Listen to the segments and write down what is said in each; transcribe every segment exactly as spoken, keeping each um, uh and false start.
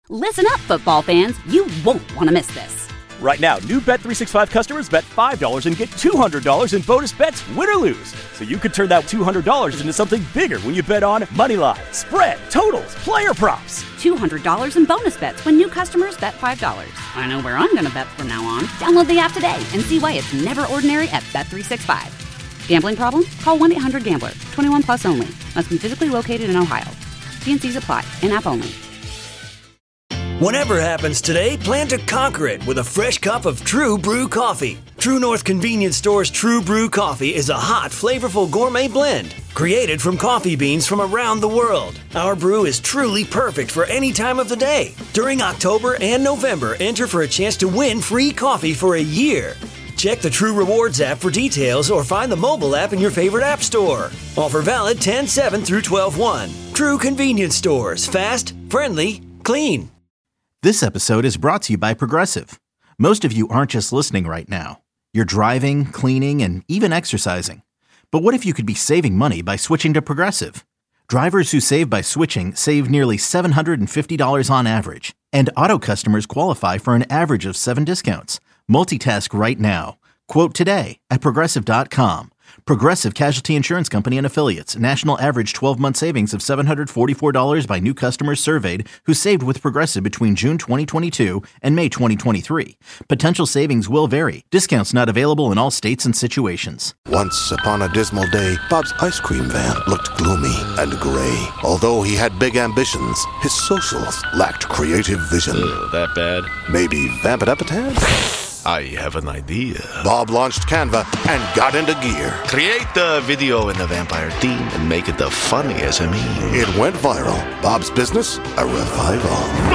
Listen up, football fans. You won't want to miss this. Right now, new Bet three sixty-five customers bet five dollars and get two hundred dollars in bonus bets, win or lose. So you could turn that two hundred dollars into something bigger when you bet on money line, spread, totals, player props. two hundred dollars in bonus bets when new customers bet five dollars. I know where I'm going to bet from now on. Download the app today and see why it's never ordinary at Bet three sixty-five. Gambling problem? Call one eight hundred gambler. twenty-one plus only. Must be physically located in Ohio. T and C's apply. In-app only. Whatever happens today, plan to conquer it with a fresh cup of True Brew coffee. True North Convenience Store's True Brew coffee is a hot, flavorful gourmet blend created from coffee beans from around the world. Our brew is truly perfect for any time of the day. During October and November, enter for a chance to win free coffee for a year. Check the True Rewards app for details or find the mobile app in your favorite app store. Offer valid ten seven through twelve one. True Convenience Stores. Fast, friendly, clean. This episode is brought to you by Progressive. Most of you aren't just listening right now. You're driving, cleaning, and even exercising. But what if you could be saving money by switching to Progressive? Drivers who save by switching save nearly seven hundred fifty dollars on average. And auto customers qualify for an average of seven discounts. Multitask right now. Quote today at Progressive dot com. Progressive Casualty Insurance Company and Affiliates. National average twelve-month savings of seven hundred forty-four dollars by new customers surveyed who saved with Progressive between June twenty twenty-two and May twenty twenty-three. Potential savings will vary. Discounts not available in all states and situations. Once upon a dismal day, Bob's ice cream van looked gloomy and gray. Although he had big ambitions, his socials lacked creative vision. Uh, that bad? Maybe vamp it up a tad? I have an idea. Bob launched Canva and got into gear. Create the video in the vampire theme and make it the funniest of me. It went viral. Bob's business, a revival.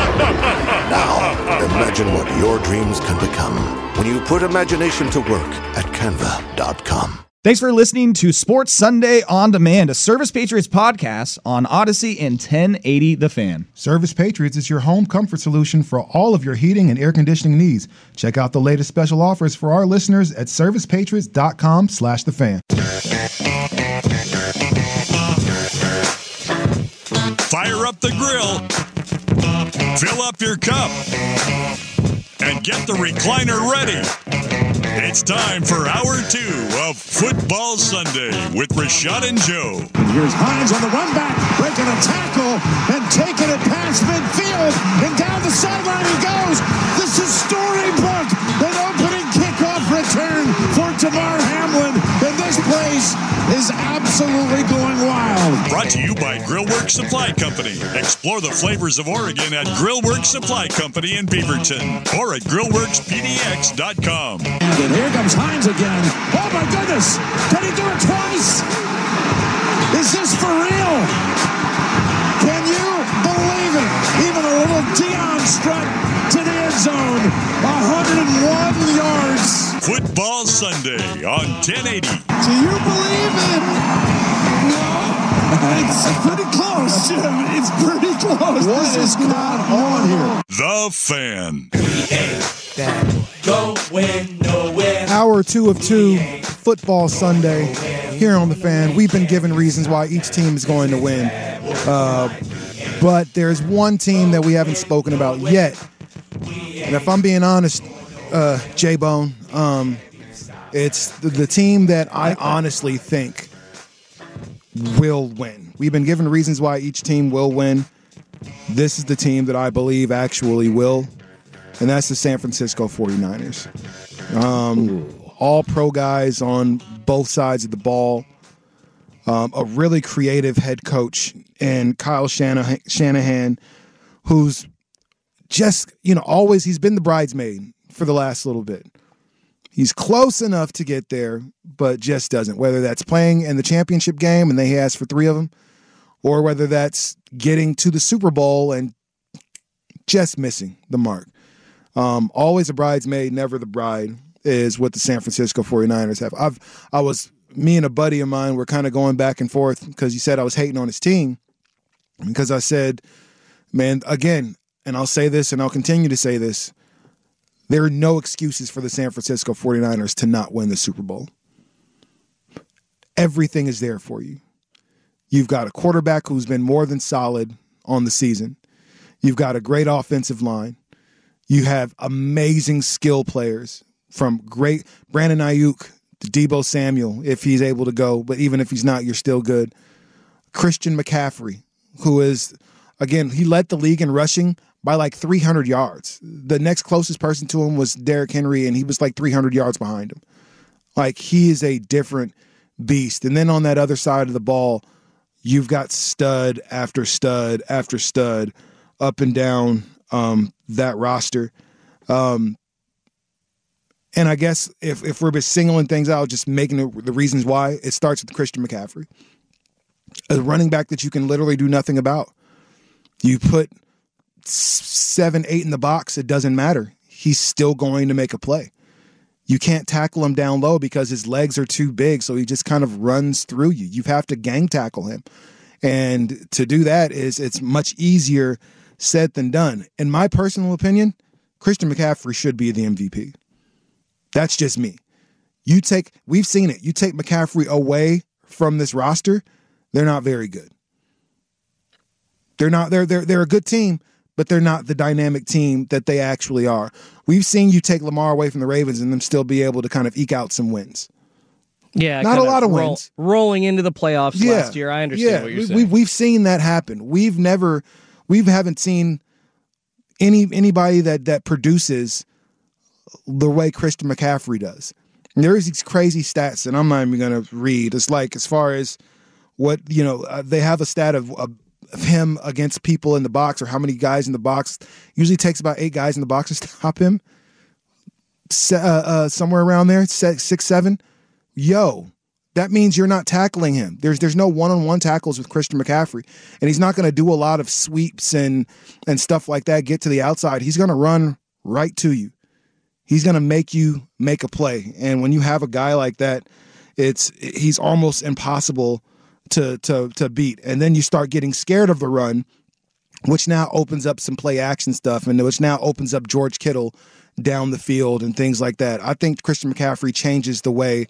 Now, imagine what your dreams can become when you put imagination to work at canva dot com. Thanks for listening to Sports Sunday On Demand, a Service Patriots podcast on Odyssey and ten eighty The Fan. Service Patriots is your home comfort solution for all of your heating and air conditioning needs. Check out the latest special offers for our listeners at service patriots dot com slash the fan. Fire up the grill, fill up your cup, and get the recliner ready. It's time for hour two of Football Sunday with Rashad and Joe. And here's Hines on the run back, breaking a tackle and taking it past midfield. And down the sideline he goes. This is storybook. An opening kickoff return for Tamar Hamlin. And this place is absolutely going wild. Brought to you by Grillworks Supply Company. Explore the flavors of Oregon at Grillworks Supply Company in Beaverton or at grill works p d x dot com. And here comes Hines again. Oh my goodness! Can he do it twice? Is this for real? Can you believe it? Even a little Dion strut to the end zone. one hundred one yards. Football Sunday on ten eighty. Do you believe it? It's pretty close, Jim. It's pretty close. What this is not on here? The Fan. Go win, nowhere. Hour two of two, Football Sunday, here on The Fan. We've been given reasons why each team is going to win. Uh, but there's one team that we haven't spoken about yet. And if I'm being honest, uh, J-Bone, um, it's the, the team that I honestly think will win. We've been given reasons why each team will win. This is the team that I believe actually will. And that's the San Francisco forty-niners. Um, all pro guys on both sides of the ball. Um, a really creative head coach and Kyle Shanahan, Shanahan, who's just, you know, always, he's been the bridesmaid for the last little bit. He's close enough to get there, but just doesn't. Whether that's playing in the championship game and they asked for three of them, or whether that's getting to the Super Bowl and just missing the mark. Um, always a bridesmaid, never the bride is what the San Francisco forty-niners have. I've, I was, me and a buddy of mine were kind of going back and forth because he said I was hating on his team because I said, man, again, and I'll say this and I'll continue to say this, there are no excuses for the San Francisco forty-niners to not win the Super Bowl. Everything is there for you. You've got a quarterback who's been more than solid on the season. You've got a great offensive line. You have amazing skill players from great Brandon Ayuk to Deebo Samuel, if he's able to go. But even if he's not, you're still good. Christian McCaffrey, who is, again, he led the league in rushing by like three hundred yards. The next closest person to him was Derrick Henry, and he was like three hundred yards behind him. Like, he is a different beast. And then on that other side of the ball, you've got stud after stud after stud up and down um, that roster. Um, and I guess if, if we're just singling things out, just making the, the reasons why, it starts with Christian McCaffrey. A running back that you can literally do nothing about. You put seven, eight in the box, it doesn't matter. He's still going to make a play. You can't tackle him down low because his legs are too big, so he just kind of runs through you. You have to gang tackle him. And to do that is it's much easier said than done. In my personal opinion, Christian McCaffrey should be the M V P. That's just me. You take, we've seen it. You take McCaffrey away from this roster, they're not very good. They're not, they're, they're, they're a good team, but they're not the dynamic team that they actually are. We've seen you take Lamar away from the Ravens and them still be able to kind of eke out some wins. Yeah, not a lot of roll, wins. Rolling into the playoffs yeah. last year, I understand yeah. what you're we, saying. We, we've seen that happen. We've never, we haven't seen any anybody that that produces the way Christian McCaffrey does. And there is these crazy stats, and I'm not even going to read. It's like as far as what, you know, uh, they have a stat of, of of him against people in the box or how many guys in the box. Usually takes about eight guys in the box to stop him. Se- uh, uh, somewhere around there, six, six, seven. Yo, that means you're not tackling him. There's there's no one-on-one tackles with Christian McCaffrey. And he's not going to do a lot of sweeps and, and stuff like that, get to the outside. He's going to run right to you. He's going to make you make a play. And when you have a guy like that, it's he's almost impossible to to to beat. And then you start getting scared of the run, which now opens up some play action stuff, and which now opens up George Kittle down the field and things like that. I think Christian McCaffrey changes the way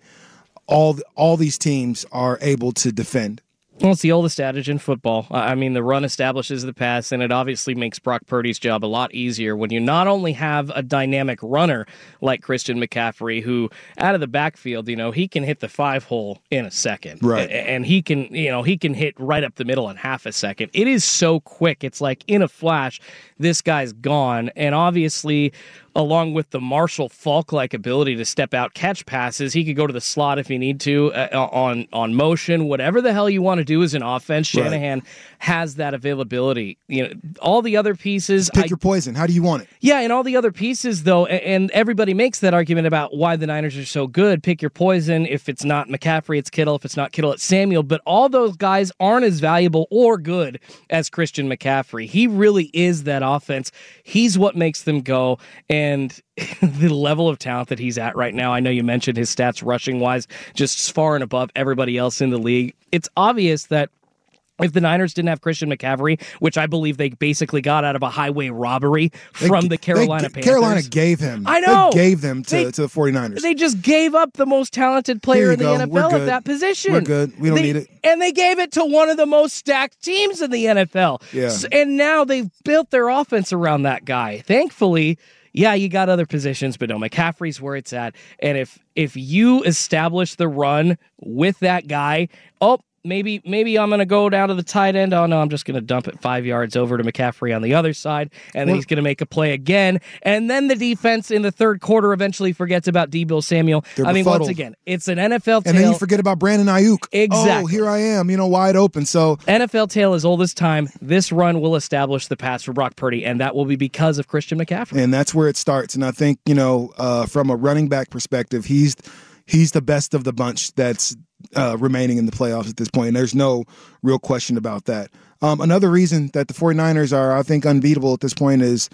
all all these teams are able to defend. Well, it's the oldest adage in football. I mean, the run establishes the pass, and it obviously makes Brock Purdy's job a lot easier when you not only have a dynamic runner like Christian McCaffrey, who out of the backfield, you know, he can hit the five hole in a second. Right. And he can, you know, he can hit right up the middle in half a second. It is so quick. It's like in a flash, this guy's gone. And obviously, along with the Marshall Faulk-like ability to step out, catch passes, he could go to the slot if he need to, uh, on on motion, whatever the hell you want to do as an offense. Shanahan right. has that availability. You know, all the other pieces. Just pick I, your poison. How do you want it? Yeah, and all the other pieces, though, and everybody makes that argument about why the Niners are so good. Pick your poison. If it's not McCaffrey, it's Kittle. If it's not Kittle, it's Samuel. But all those guys aren't as valuable or good as Christian McCaffrey. He really is that offense. He's what makes them go. And the level of talent that he's at right now, I know you mentioned his stats rushing-wise, just far and above everybody else in the league. It's obvious that if the Niners didn't have Christian McCaffrey, which I believe they basically got out of a highway robbery from they, the Carolina they, Panthers. Carolina gave him. I know. They gave them to, they, to the 49ers. They just gave up the most talented player in the go. N F L at that position. We're good. We don't they, need it. And they gave it to one of the most stacked teams in the N F L. Yeah. And now they've built their offense around that guy. Thankfully, yeah, you got other positions, but no, McCaffrey's where it's at. And if if you establish the run with that guy, oh, maybe maybe I'm going to go down to the tight end. Oh, no, I'm just going to dump it five yards over to McCaffrey on the other side, and then well, he's going to make a play again. And then the defense in the third quarter eventually forgets about Deebo Samuel. I mean, befuddled. Once again, it's an N F L tale. And then you forget about Brandon Ayuk. Exactly. Oh, here I am, you know, wide open. So N F L tale as old as time. This run will establish the pass for Brock Purdy, and that will be because of Christian McCaffrey. And that's where it starts. And I think, you know, uh, from a running back perspective, he's he's the best of the bunch that's uh, remaining in the playoffs at this point. And there's no real question about that. Um, another reason that the 49ers are, I think, unbeatable at this point is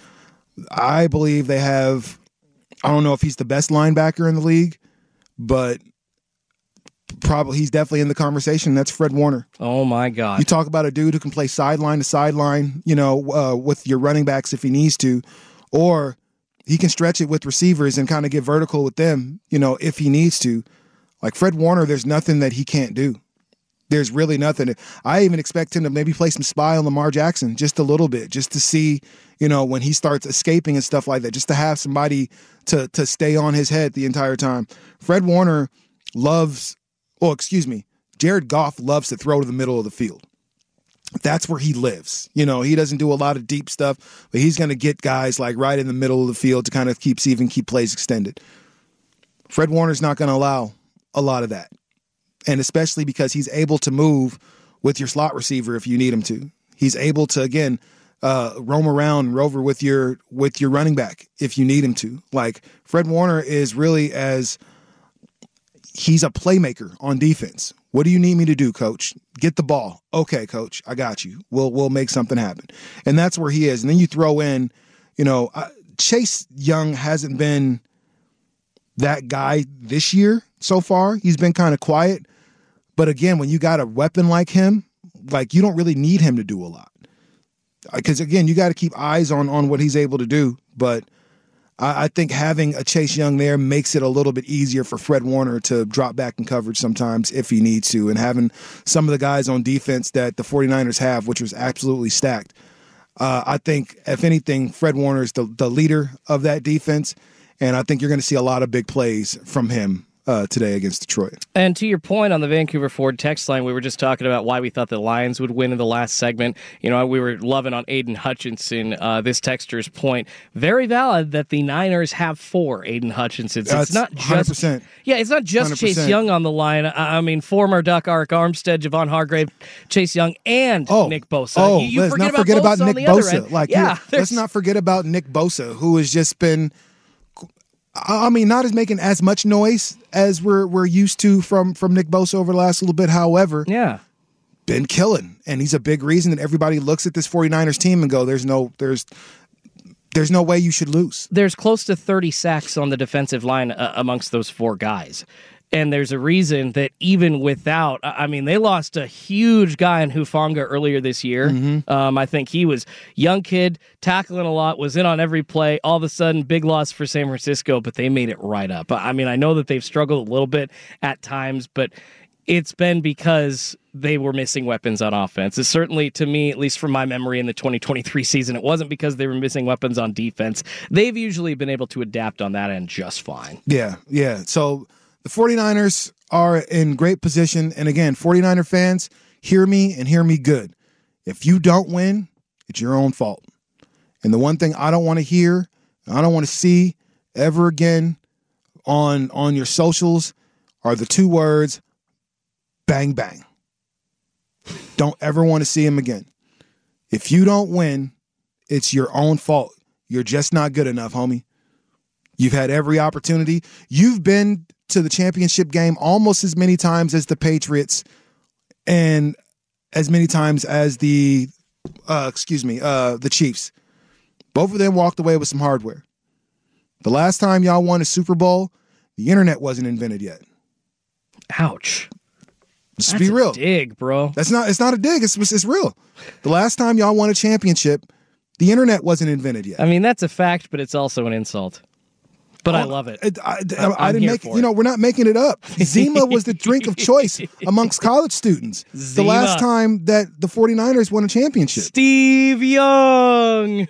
I believe they have, I don't know if he's the best linebacker in the league, but probably he's definitely in the conversation. That's Fred Warner. Oh, my God. You talk about a dude who can play sideline to sideline, you know, uh, with your running backs if he needs to, or he can stretch it with receivers and kind of get vertical with them, you know, if he needs to. Like Fred Warner, there's nothing that he can't do. There's really nothing. I even expect him to maybe play some spy on Lamar Jackson just a little bit, just to see, you know, when he starts escaping and stuff like that, just to have somebody to to stay on his head the entire time. Fred Warner loves, oh, excuse me, Jared Goff loves to throw to the middle of the field. That's where he lives. You know, he doesn't do a lot of deep stuff, but he's going to get guys like right in the middle of the field to kind of keep even keep plays extended. Fred Warner's not going to allow a lot of that. And especially because he's able to move with your slot receiver if you need him to. He's able to, again, uh, roam around, rover with your with your running back if you need him to. Like, Fred Warner is really as he's a playmaker on defense. What do you need me to do, coach? Get the ball. Okay, coach, I got you. We'll we'll make something happen. And that's where he is. And then you throw in, you know, uh, Chase Young hasn't been that guy this year so far. He's been kind of quiet. But again, when you got a weapon like him, like, you don't really need him to do a lot. Because, again, you got to keep eyes on, on what he's able to do. But I, I think having a Chase Young there makes it a little bit easier for Fred Warner to drop back in coverage sometimes if he needs to. And having some of the guys on defense that the 49ers have, which was absolutely stacked. Uh, I think, if anything, Fred Warner is the, the leader of that defense. And I think you're going to see a lot of big plays from him Uh, today against Detroit. And to your point on the Vancouver Ford text line, we were just talking about why we thought the Lions would win in the last segment. You know, we were loving on Aiden Hutchinson, uh, this texter's point. Very valid that the Niners have four Aiden Hutchinsons. That's it's not just, one hundred percent. Yeah, it's not just one hundred percent. Chase Young on the line. I, I mean, former Duck, Arik Armstead, Javon Hargrave, Chase Young, and oh, Nick Bosa. Oh, you, you let's forget not about forget about Bosa Nick on the other Bosa. end. Like, yeah, let's not forget about Nick Bosa, who has just been, I mean, not as making as much noise as we're we're used to from from Nick Bosa over the last little bit. However, yeah, been killing, and he's a big reason that everybody looks at this 49ers team and go, "There's no, there's, there's no way you should lose." There's close to thirty sacks on the defensive line uh, amongst those four guys. And there's a reason that even without, I mean, they lost a huge guy in Hufanga earlier this year. Mm-hmm. Um, I think he was young kid, tackling a lot, was in on every play. All of a sudden, big loss for San Francisco, but they made it right up. I mean, I know that they've struggled a little bit at times, but it's been because they were missing weapons on offense. It's certainly, to me, at least from my memory in the twenty twenty-three season, it wasn't because they were missing weapons on defense. They've usually been able to adapt on that end just fine. Yeah, yeah. So the 49ers are in great position. And again, 49er fans, hear me and hear me good. If you don't win, it's your own fault. And the one thing I don't want to hear, I don't want to see ever again on, on your socials are the two words, bang, bang. Don't ever want to see them again. If you don't win, it's your own fault. You're just not good enough, homie. You've had every opportunity. You've been to the championship game almost as many times as the Patriots and as many times as the, uh, excuse me, uh, the Chiefs. Both of them walked away with some hardware. The last time y'all won a Super Bowl, the internet wasn't invented yet. Ouch. Let's That's be real. A dig, bro. That's not, it's not a dig. It's, it's real. The last time y'all won a championship, the internet wasn't invented yet. I mean, that's a fact, but it's also an insult. But oh, I love it. it I, I, I'm I didn't here make for you know, we're not making it up. Zima was the drink of choice amongst college students. Zima. The last time that the 49ers won a championship. Steve Young.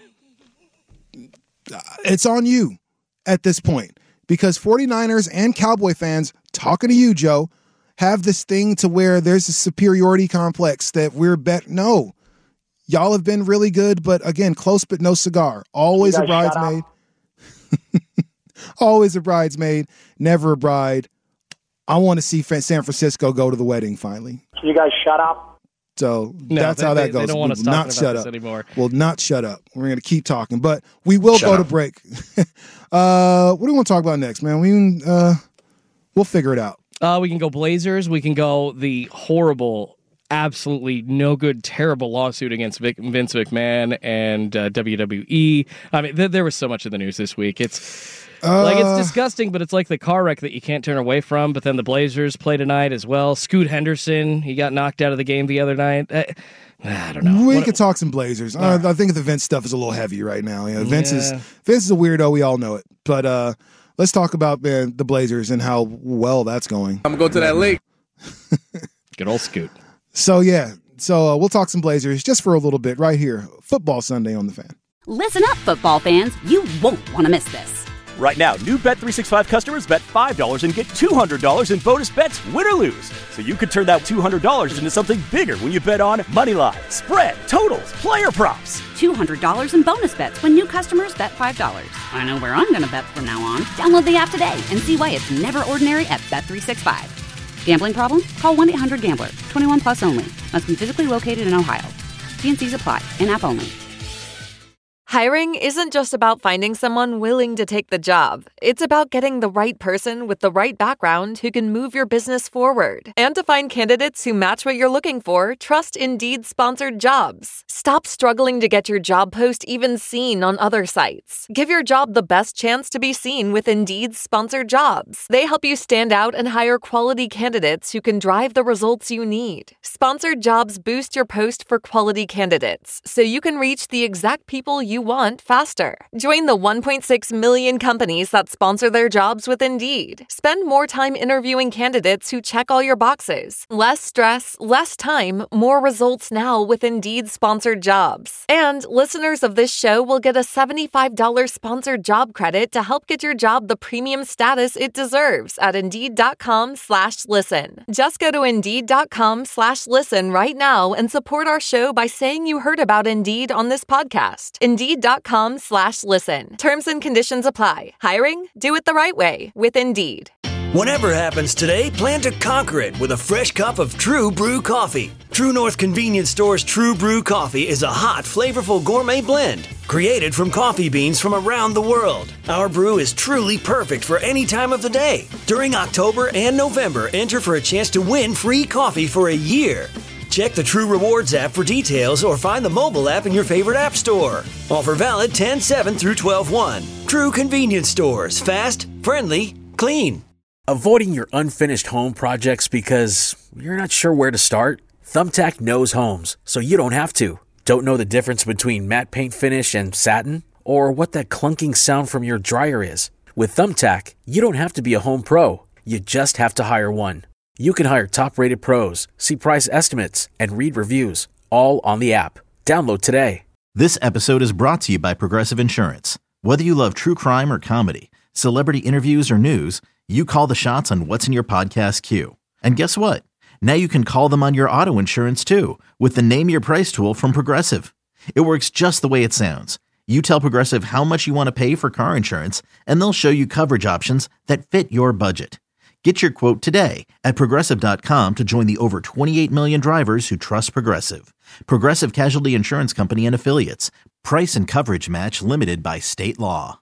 It's on you at this point because 49ers and Cowboy fans, talking to you, Joe, have this thing to where there's a superiority complex that we're bet. No, y'all have been really good, but again, close but no cigar. Always a bridesmaid. Always a bridesmaid, never a bride. I want to see San Francisco go to the wedding finally. Can you guys shut up? So no, that's they, how that they, goes. They don't want we us will talking not about shut this up anymore. We'll not shut up. We're going to keep talking, but we will Shut go up. to break. uh, what do we want to talk about next, man? We uh, we'll figure it out. Uh, we can go Blazers. We can go the horrible, absolutely no good, terrible lawsuit against Vic, Vince McMahon and uh, W W E. I mean, th- there was so much in the news this week. It's Uh, like it's disgusting, but it's like the car wreck that you can't turn away from. But then the Blazers play tonight as well. Scoot Henderson, he got knocked out of the game the other night. I, I don't know. We What- could talk some Blazers. Uh, I think the Vince stuff is a little heavy right now. You know, Vince is Yeah. Vince is a weirdo. We all know it. But uh, let's talk about man, the Blazers and how well that's going. I'm gonna go to that lake. Good old Scoot. So, yeah. So, uh, we'll talk some Blazers just for a little bit right here. Football Sunday on the Fan. Listen up, football fans. You won't want to miss this. Right now, new Bet three sixty-five customers bet five dollars and get two hundred dollars in bonus bets, win or lose. So you could turn that two hundred dollars into something bigger when you bet on moneyline, spread, totals, player props. two hundred dollars in bonus bets when new customers bet five dollars. I know where I'm going to bet from now on. Download the app today and see why it's never ordinary at Bet three sixty-five. Gambling problem? Call one eight hundred gambler. twenty-one plus only. Must be physically located in Ohio. T and C's apply. In-app only. Hiring isn't just about finding someone willing to take the job. It's about getting the right person with the right background who can move your business forward. And to find candidates who match what you're looking for, trust Indeed-sponsored jobs. Stop struggling to get your job post even seen on other sites. Give your job the best chance to be seen with Indeed-sponsored jobs. They help you stand out and hire quality candidates who can drive the results you need. Sponsored jobs boost your post for quality candidates, so you can reach the exact people you want faster. Join the one point six million companies that sponsor their jobs with Indeed. Spend more time interviewing candidates who check all your boxes. Less stress, less time, more results now with Indeed-sponsored jobs. And listeners of this show will get a seventy-five dollars sponsored job credit to help get your job the premium status it deserves at Indeed.com slash listen. Just go to Indeed.com slash listen right now and support our show by saying you heard about Indeed on this podcast. Indeed.com slash listen. Terms and conditions apply. Hiring? Do it the right way with Indeed. Whatever happens today, plan to conquer it with a fresh cup of True Brew coffee. True North Convenience Store's True Brew coffee is a hot, flavorful gourmet blend created from coffee beans from around the world. Our brew is truly perfect for any time of the day. During October and November, enter for a chance to win free coffee for a year. Check the True Rewards app for details or find the mobile app in your favorite app store. Offer valid ten seven through twelve one. True Convenience Stores. Fast, friendly, clean. Avoiding your unfinished home projects because you're not sure where to start? Thumbtack knows homes, so you don't have to. Don't know the difference between matte paint finish and satin? Or what that clunking sound from your dryer is? With Thumbtack, you don't have to be a home pro. You just have to hire one. You can hire top-rated pros, see price estimates, and read reviews, all on the app. Download today. This episode is brought to you by Progressive Insurance. Whether you love true crime or comedy, celebrity interviews or news, you call the shots on what's in your podcast queue. And guess what? Now you can call them on your auto insurance too with the Name Your Price tool from Progressive. It works just the way it sounds. You tell Progressive how much you want to pay for car insurance, and they'll show you coverage options that fit your budget. Get your quote today at Progressive dot com to join the over twenty-eight million drivers who trust Progressive. Progressive Casualty Insurance Company and Affiliates. Price and coverage match limited by state law.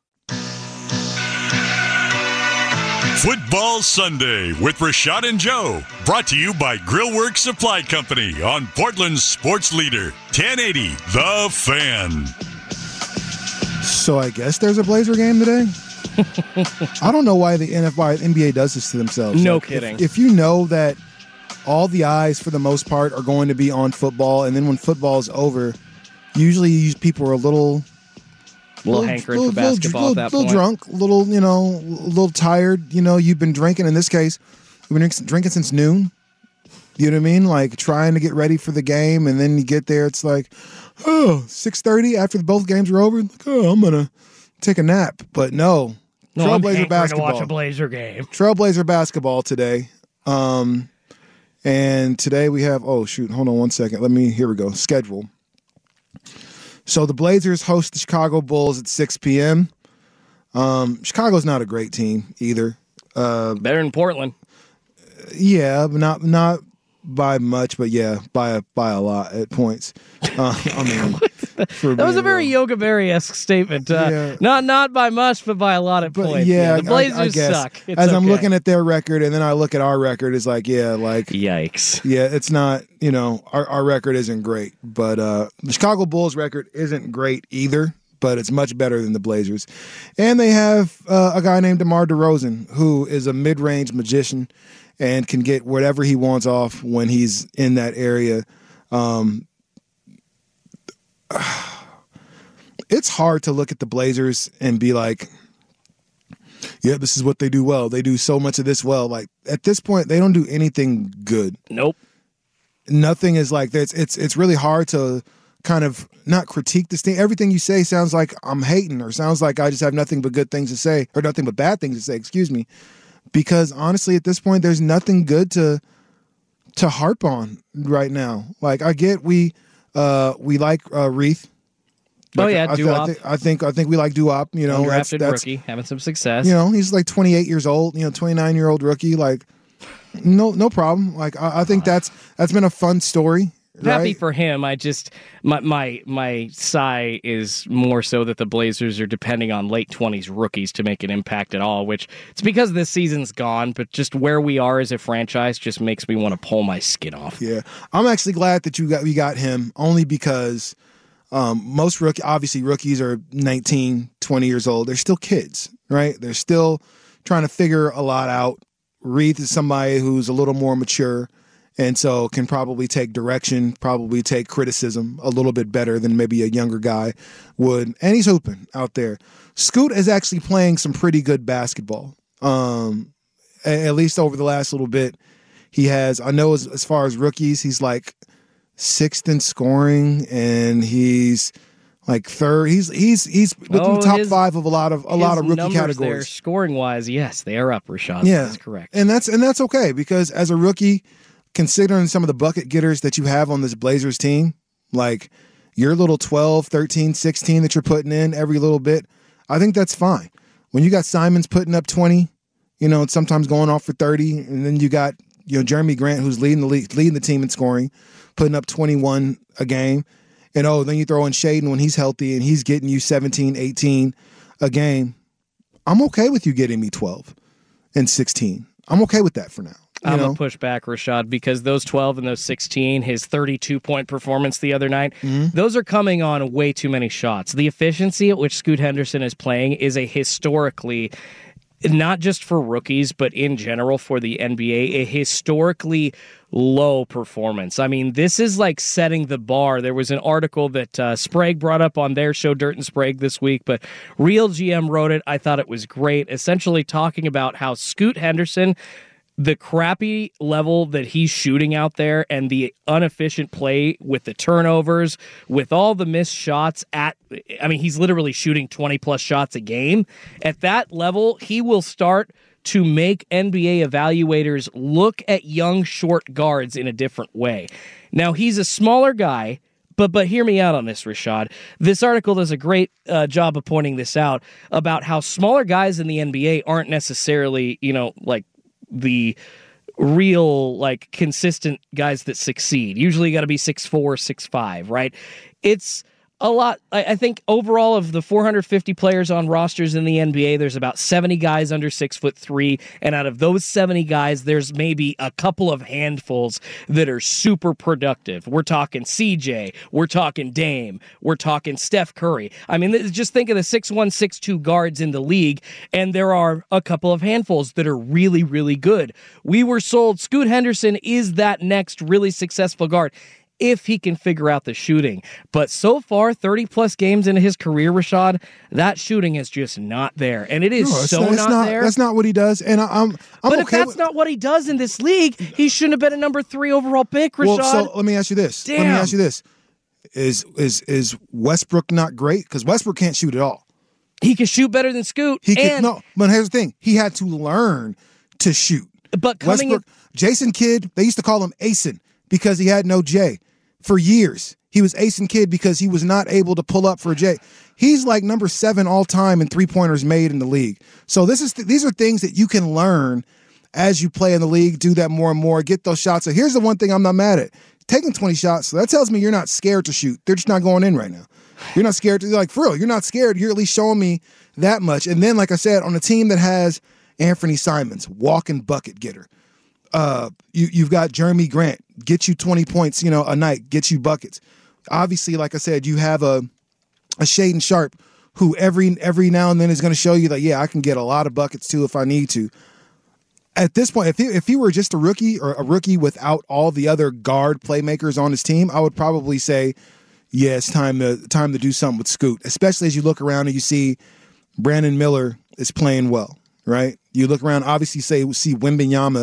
Football Sunday with Rashad and Joe. Brought to you by Grillworks Supply Company on Portland's sports leader, ten eighty The Fan. So I guess there's a Blazer game today? I don't know why the N F L, N B A does this to themselves. No like, kidding. If, if you know that all the eyes, for the most part, are going to be on football, and then when football's over, usually people are a little... A little, little hankering little, for basketball little, at that little point. drunk, little, you know, a little tired. You know, you've been drinking. In this case, you've been drinking since noon. You know what I mean? Like trying to get ready for the game, and then you get there, it's like, oh, six thirty after both games are over. Like, oh, I'm going to take a nap. But no, no Trailblazer I'm basketball. to watch a Blazer game. Trailblazer basketball today. Um, and today we have, oh, shoot, hold on one second. Let me, here we go, schedule. So the Blazers host the Chicago Bulls at six p.m. Um, Chicago's not a great team either. Uh, Better than Portland. Yeah, but not not by much, but yeah, by a, by a lot at points. Uh, I mean, for that was a being very real. Yoga Berry-esque statement. Uh, Yeah. Not not by much, but by a lot at But points. yeah, the Blazers I, I guess. suck. It's As I'm okay. looking at their record, and then I look at our record, it's like, yeah, like yikes. Yeah, it's not. You know, our our record isn't great, but uh, the Chicago Bulls record isn't great either. But it's much better than the Blazers, and they have uh, a guy named DeMar DeRozan who is a mid-range magician and can get whatever he wants off when he's in that area. Um, it's hard to look at the Blazers and be like, yeah, this is what they do well. They do so much of this well. Like, at this point, they don't do anything good. Nope. nothing is like this. It's it's really hard to kind of not critique this thing. Everything you say sounds like I'm hating, or sounds like I just have nothing but good things to say, or nothing but bad things to say, excuse me. Because honestly, at this point, there's nothing good to to harp on right now. Like, I get we uh, we like uh, Reith. Oh Like, yeah, I, Doo-Wop. I, think, I think I think we like Doo-Wop. You know, that's, Undrafted that's rookie having some success. you know, he's like twenty-eight years old. You know, twenty-nine year old rookie. Like, no no problem. Like, I, I think that's that's been a fun story. Happy Right? for him. I just my my my sigh is more so that the Blazers are depending on late twenties rookies to make an impact at all, which it's because this season's gone, but just where we are as a franchise just makes me want to pull my skin off. Yeah, I'm actually glad that you got we got him, only because um, most rookie obviously rookies are nineteen, twenty years old. They're still kids, right? They're still trying to figure a lot out. Reith is somebody who's a little more mature, and so can probably take direction, probably take criticism a little bit better than maybe a younger guy would. And he's hooping out there. Scoot is actually playing some pretty good basketball, um, at least over the last little bit. He has, I know as, as far as rookies, he's like sixth in scoring, and he's like third. He's he's he's within Oh, the top his- five of a lot of a lot of His rookie numbers there, categories. scoring wise, yes, they are up, Rashad. Yeah, That's correct. and that's and that's okay, because as a rookie, considering some of the bucket getters that you have on this Blazers team, like your little twelve, thirteen, sixteen that you're putting in every little bit, I think that's fine. When you got Simons putting up twenty, you know, and sometimes going off for thirty, and then you got, you know, Jeremy Grant, who's leading the league, leading the team in scoring, putting up twenty-one a game. And oh, then you throw in Shaden when he's healthy and he's getting you seventeen, eighteen a game. I'm okay with you getting me twelve and sixteen. I'm okay with that for now. You I'm know? going to push back, Rashad, because those twelve and those sixteen, his thirty-two point performance the other night, Mm-hmm. those are coming on way too many shots. The efficiency at which Scoot Henderson is playing is a historically, not just for rookies, but in general for the N B A, a historically low performance. I mean, this is like setting the bar. There was an article that uh, Sprague brought up on their show, Dirt and Sprague, this week, but Real G M wrote it. I thought it was great, essentially talking about how Scoot Henderson, the crappy level that he's shooting out there and the inefficient play with the turnovers, with all the missed shots at, I mean, he's literally shooting twenty plus shots a game. At that level, he will start to make N B A evaluators look at young short guards in a different way. Now, he's a smaller guy, But but hear me out on this, Rashad. This article does a great uh, job of pointing this out about how smaller guys in the N B A aren't necessarily, you know, like the real, like, consistent guys that succeed. Usually you got to be six four, six five, right? It's a lot. I, I think overall of the four hundred fifty players on rosters in the N B A, there's about seventy guys under six foot three, and out of those seventy guys, there's maybe a couple of handfuls that are super productive. We're talking C J, we're talking Dame, we're talking Steph Curry. I mean, just think of the six one, six two guards in the league, and there are a couple of handfuls that are really, really good. We were sold Scoot Henderson is that next really successful guard, if he can figure out the shooting. But so far, thirty plus games into his career, Rashad, that shooting is just not there. And it is No, it's so not, it's not, not there. That's not what he does. And I, I'm, I'm but okay if that's with, not what he does in this league, he shouldn't have been a number three overall pick, Rashad. well, so let me ask you this. Damn. Let me ask you this. Is is is Westbrook not great? Because Westbrook can't shoot at all. He can shoot better than Scoot. He can and, no, but here's the thing. He had to learn to shoot. But coming Westbrook, Jason Kidd, they used to call him Asen because he had no J. For years, he was Asen Kidd because he was not able to pull up for a J. He's like number seven all time in three-pointers made in the league. So this is th- these are things that you can learn as you play in the league, do that more and more, get those shots. So here's the one thing I'm not mad at. Taking twenty shots, so that tells me you're not scared to shoot. They're just not going in right now. You're not scared to, like, for real, you're not scared. You're at least showing me that much. And then, like I said, on a team that has Anthony Simons, walking bucket getter, uh, you, you've got Jeremy Grant, get you twenty points, you know, a night, get you buckets. Obviously, like I said, you have a a Shaden Sharp who every every now and then is going to show you that, yeah, I can get a lot of buckets too if I need to. At this point, if he, if he were just a rookie or a rookie without all the other guard playmakers on his team, I would probably say, yeah, it's time to time to do something with Scoot, especially as you look around and you see Brandon Miller is playing well, right? You look around, obviously say see Wembanyama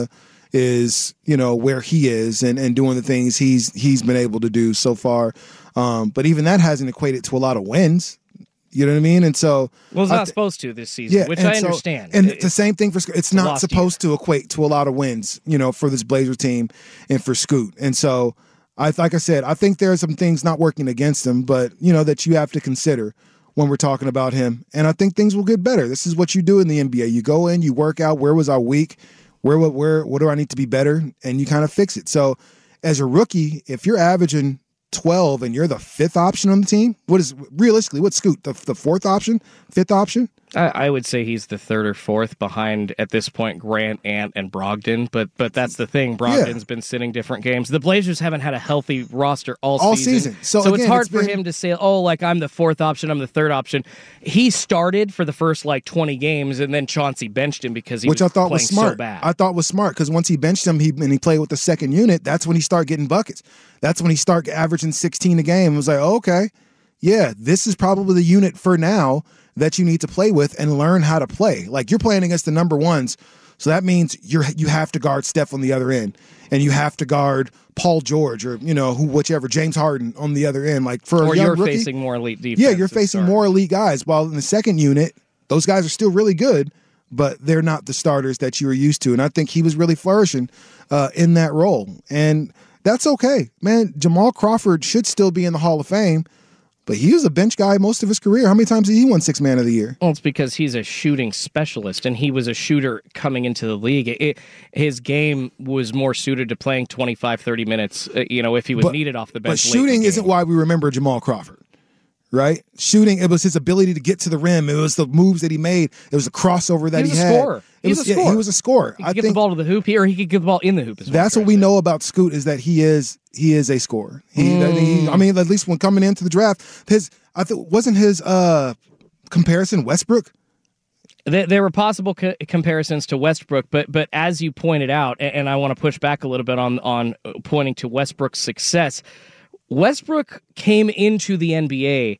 is, you know, where he is and, and doing the things he's he's been able to do so far. Um, but even that hasn't equated to a lot of wins. You know what I mean? And so, well, it's I not th- supposed to this season, yeah, which and I so- understand. And It- the same thing for Scoot. It's not lost supposed to equate to a lot of wins, you know, for this Blazer team and for Scoot. And so, I like I said, I think there are some things not working against him, but you know that you have to consider when we're talking about him. And I think things will get better. This is what you do in the N B A. You go in, you work out. Where was I weak? Where what where what do I need to be better? And you kind of fix it. So, as a rookie, if you're averaging twelve and you're the fifth option on the team, what is realistically what's Scoot, the, the fourth option, fifth option? I, I would say he's the third or fourth behind at this point Grant, Ant, and Brogdon. But but that's the thing. Brogdon's Yeah. been sitting different games. The Blazers haven't had a healthy roster all, All season. season. So, So, again, it's hard it's for been- him to say, oh, like I'm the fourth option, I'm the third option. He started for the first like twenty games, and then Chauncey benched him because he Which was I thought playing was smart. so bad. I thought was smart because once he benched him, he and he played with the second unit. That's when he started getting buckets. That's when he started averaging sixteen a game. It was like, oh, okay, yeah, this is probably the unit for now that you need to play with and learn how to play. Like you're playing against the number ones, so that means you're you have to guard Steph on the other end, and you have to guard Paul George or you know who whichever James Harden on the other end. Like for or a young you're rookie, facing more elite defense. yeah, you're to facing start. more elite guys. While in the second unit, those guys are still really good, but they're not the starters that you were used to. And I think he was really flourishing uh, in that role. And that's okay. Man, Jamal Crawford should still be in the Hall of Fame, but he was a bench guy most of his career. How many times did he win Sixth Man of the Year? Well, it's because he's a shooting specialist, and he was a shooter coming into the league. It, it, his game was more suited to playing twenty-five, thirty minutes, uh, you know, if he was But- needed off the But bench. late in the shooting game. isn't why we remember Jamal Crawford, right? Shooting, it was his ability to get to the rim. It was the moves that he made. It was the crossover that He he, was a had. scorer. It He's was, a yeah, scorer. he was a scorer. He I could get think the ball to the hoop, or he could get the ball in the hoop. Is what that's I'm what we know about Scoot is that he is he is a scorer. He, that he- Mm. I mean, at least when coming into the draft, his I think wasn't his uh, comparison Westbrook. There, there were possible co- comparisons to Westbrook, but but as you pointed out, and, and I want to push back a little bit on on pointing to Westbrook's success. Westbrook came into the N B A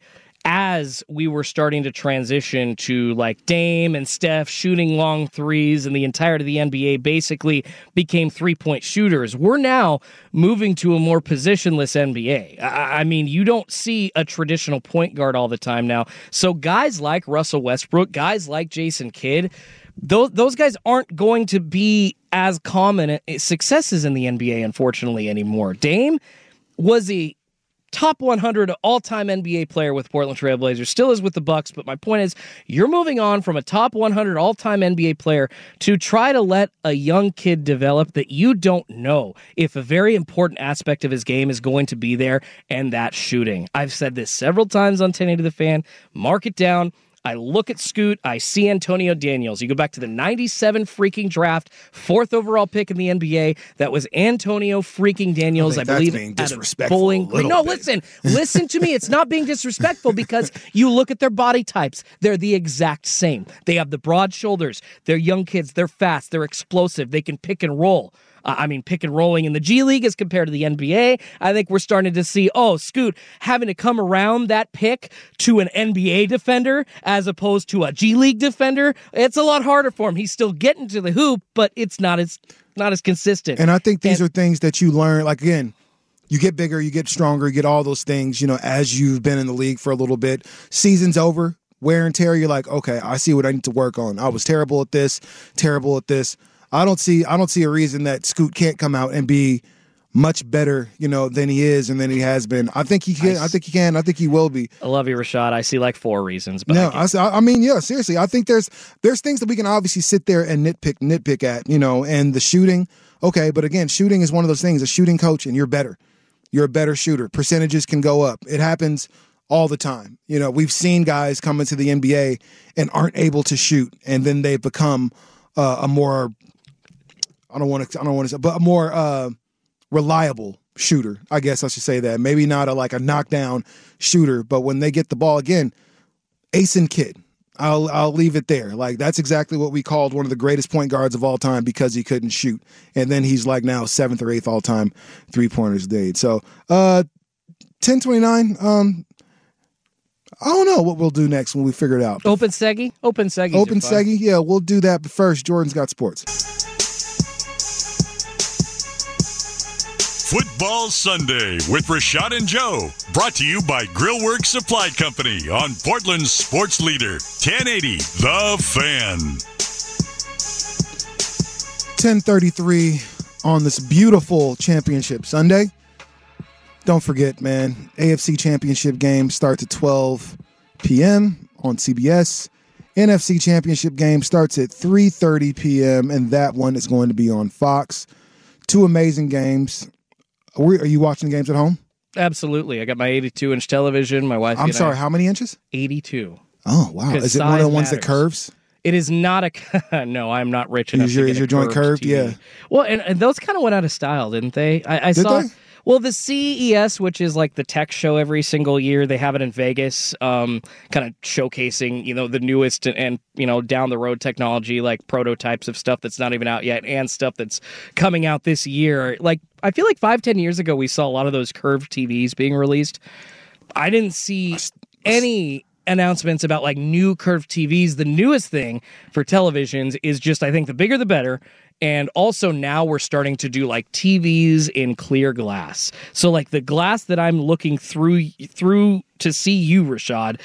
as we were starting to transition to like Dame and Steph shooting long threes, and the entirety of the N B A basically became three-point shooters. We're now moving to a more positionless N B A. I, I mean, you don't see a traditional point guard all the time now. So guys like Russell Westbrook, guys like Jason Kidd, those those guys aren't going to be as common successes in the N B A, unfortunately, anymore. Dame was a top one hundred all-time N B A player with Portland Trail Blazers, still is with the Bucks, but my point is you're moving on from a top one hundred all-time N B A player to try to let a young kid develop that you don't know if a very important aspect of his game is going to be there, and that's shooting. I've said this several times on ten eighty The Fan. Mark it down. I look at Scoot, I see Antonio Daniels. You go back to the ninety-seven freaking draft, fourth overall pick in the N B A. That was Antonio freaking Daniels, I, I think that's believe. being out of disrespectful Bowling a Green. little No, bit. listen, listen to me. It's not being disrespectful because you look at their body types. They're the exact same. They have the broad shoulders. They're young kids. They're fast. They're explosive. They can pick and roll. Uh, I mean, pick and rolling in the G League as compared to the N B A. I think we're starting to see, oh, Scoot having to come around that pick to an N B A defender as opposed to a G League defender. It's a lot harder for him. He's still getting to the hoop, but it's not as not as consistent. And I think these are things that you learn. Like again, you get bigger, you get stronger, you get all those things. You know, as you've been in the league for a little bit, season's over, wear and tear. You're like, okay, I see what I need to work on. I was terrible at this, terrible at this. I don't see I don't see a reason that Scoot can't come out and be much better, you know, than he is and than he has been. I think he can. I, I think he can. I think he will be. I love you, Rashad. I see like four reasons. But No, I I, I mean, yeah, seriously. I think there's there's things that we can obviously sit there and nitpick nitpick at, you know, and the shooting. Okay, but again, shooting is one of those things. A shooting coach, and you're better. You're a better shooter. Percentages can go up. It happens all the time. You know, we've seen guys come into the N B A and aren't able to shoot, and then they become uh, a more I don't want to. I don't want to say, but a more uh, reliable shooter. I guess I should say that. Maybe not a like a knockdown shooter, but when they get the ball again, ace and kid. I'll I'll leave it there. Like that's exactly what we called one of the greatest point guards of all time because he couldn't shoot, and then he's like now seventh or eighth all time three pointers made. So, uh, ten twenty-nine. Um, I don't know what we'll do next when we figure it out. Open Segi? Open Segi. Open Segi? Yeah, we'll do that. But first, Jordan's got sports. Football Sunday with Rashad and Joe. Brought to you by Grillworks Supply Company on Portland's sports leader, ten eighty The Fan. ten thirty-three on this beautiful championship Sunday. Don't forget, man, A F C Championship game starts at twelve p.m. on C B S. N F C Championship game starts at three thirty p.m., and that one is going to be on Fox. Two amazing games. Are, we, are you watching the games at home? Absolutely. I got my eighty-two inch television. My wife. I'm sorry, I, how many inches? eighty-two. Oh, wow. Is it one of the ones matters. that curves? It is not a. No, I'm not rich enough. Is your, to get is your a joint curved? T V. Yeah. Well, and, and those kind of went out of style, didn't they? I, I Did saw. They? Well, the C E S, which is like the tech show every single year, they have it in Vegas, um, kind of showcasing, you know, the newest and, and, you know, down the road technology, like prototypes of stuff that's not even out yet and stuff that's coming out this year. Like, I feel like five, ten years ago, we saw a lot of those curved T Vs being released. I didn't see any announcements about like new curved T Vs. The newest thing for televisions is just, I think, the bigger the better. And also now we're starting to do like T Vs in clear glass. So like the glass that I'm looking through through to see you, Rashad,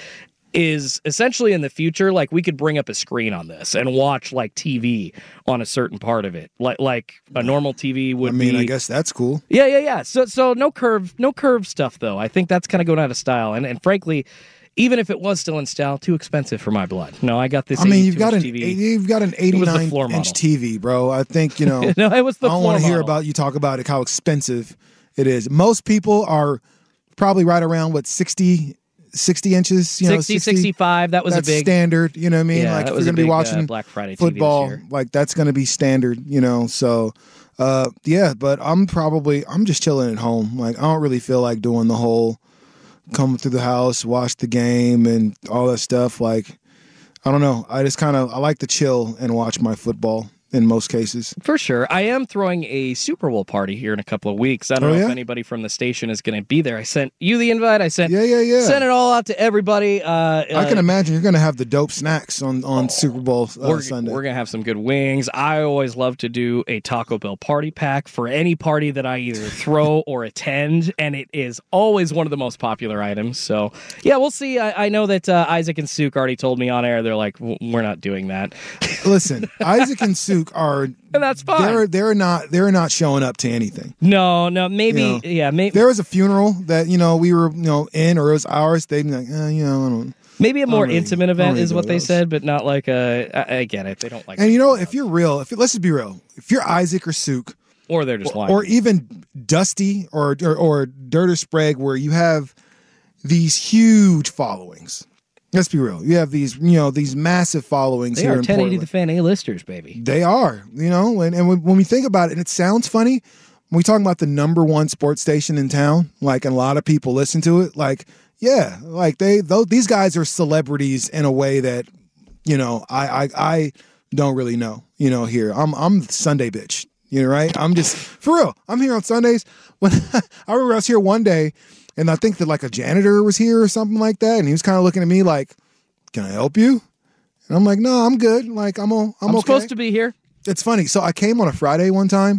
is essentially in the future, like we could bring up a screen on this and watch like T V on a certain part of it. Like like a normal T V would be. I mean, be, I guess that's cool. Yeah, yeah, yeah. So so no curve, no curve stuff though. I think that's kind of going out of style. And and frankly, even if it was still in style, too expensive for my blood. No, I got this. I mean, you've got an T V. you've got an eighty-nine inch T V, bro. I think you know. No, it was the I don't want to hear about you talk about it, how expensive it is. Most people are probably right around what sixty, sixty inches. You know, sixty, sixty-five. That was that's a big standard. You know what I mean? Yeah, like that if was you're a gonna big, be watching uh, Black Friday football, T V this year. like that's gonna be standard. You know, so. Uh, yeah, but I'm probably I'm just chilling at home. Like I don't really feel like doing the whole come through the house, watch the game, and all that stuff. Like, I don't know. I just kind of I like to chill and watch my football in most cases. For sure. I am throwing a Super Bowl party here in a couple of weeks. I don't Oh, know yeah? if anybody from the station is going to be there. I sent you the invite. I sent Yeah, yeah, yeah. sent it all out to everybody. Uh, I can uh, imagine you're going to have the dope snacks on on Super Bowl uh, We're, Sunday. we're going to have some good wings. I always love to do a Taco Bell party pack for any party that I either throw or attend, and it is always one of the most popular items. So, yeah, we'll see. I, I know that uh, Isaac and Suk already told me on air. They're like, we're not doing that. Listen, Isaac and Suk are and that's fine. They're they're not they're not showing up to anything. No, no, maybe You know, yeah, maybe there was a funeral that you know we were you know in or it was ours. They'd be like, eh, you know, I don't. maybe a more really- intimate I event don't really is go what to they those. said, but not like a. I, I get it. They don't like. And you know, if you're real, if let's just be real, if you're Isaac or Suk, or they're just lying, or even Dusty or or, or Dirt or Sprague, where you have these huge followings. Let's be real. You have these, you know, these massive followings they here are in ten eighty Portland. the fan A-listers, baby. They are, you know, and, and when, when we think about it, and it sounds funny, when we talk about the number one sports station in town, like, and a lot of people listen to it, like, yeah, like they, those, these guys are celebrities in a way that, you know, I, I, I don't really know, you know, here. I'm, I'm the Sunday bitch, you know, right? I'm just, for real, I'm here on Sundays. When I remember I was here one day, and I think that like a janitor was here or something like that, and he was kind of looking at me like, "Can I help you?" And I'm like, "No, I'm good. Like I'm all, I'm, I'm okay." supposed to be here. It's funny. So I came on a Friday one time.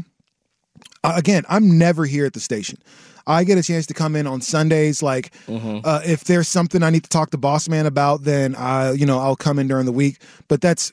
Uh, again, I'm never here at the station. I get a chance to come in on Sundays. Like, uh, if there's something I need to talk to Boss Man about, then I, you know, I'll come in during the week. But that's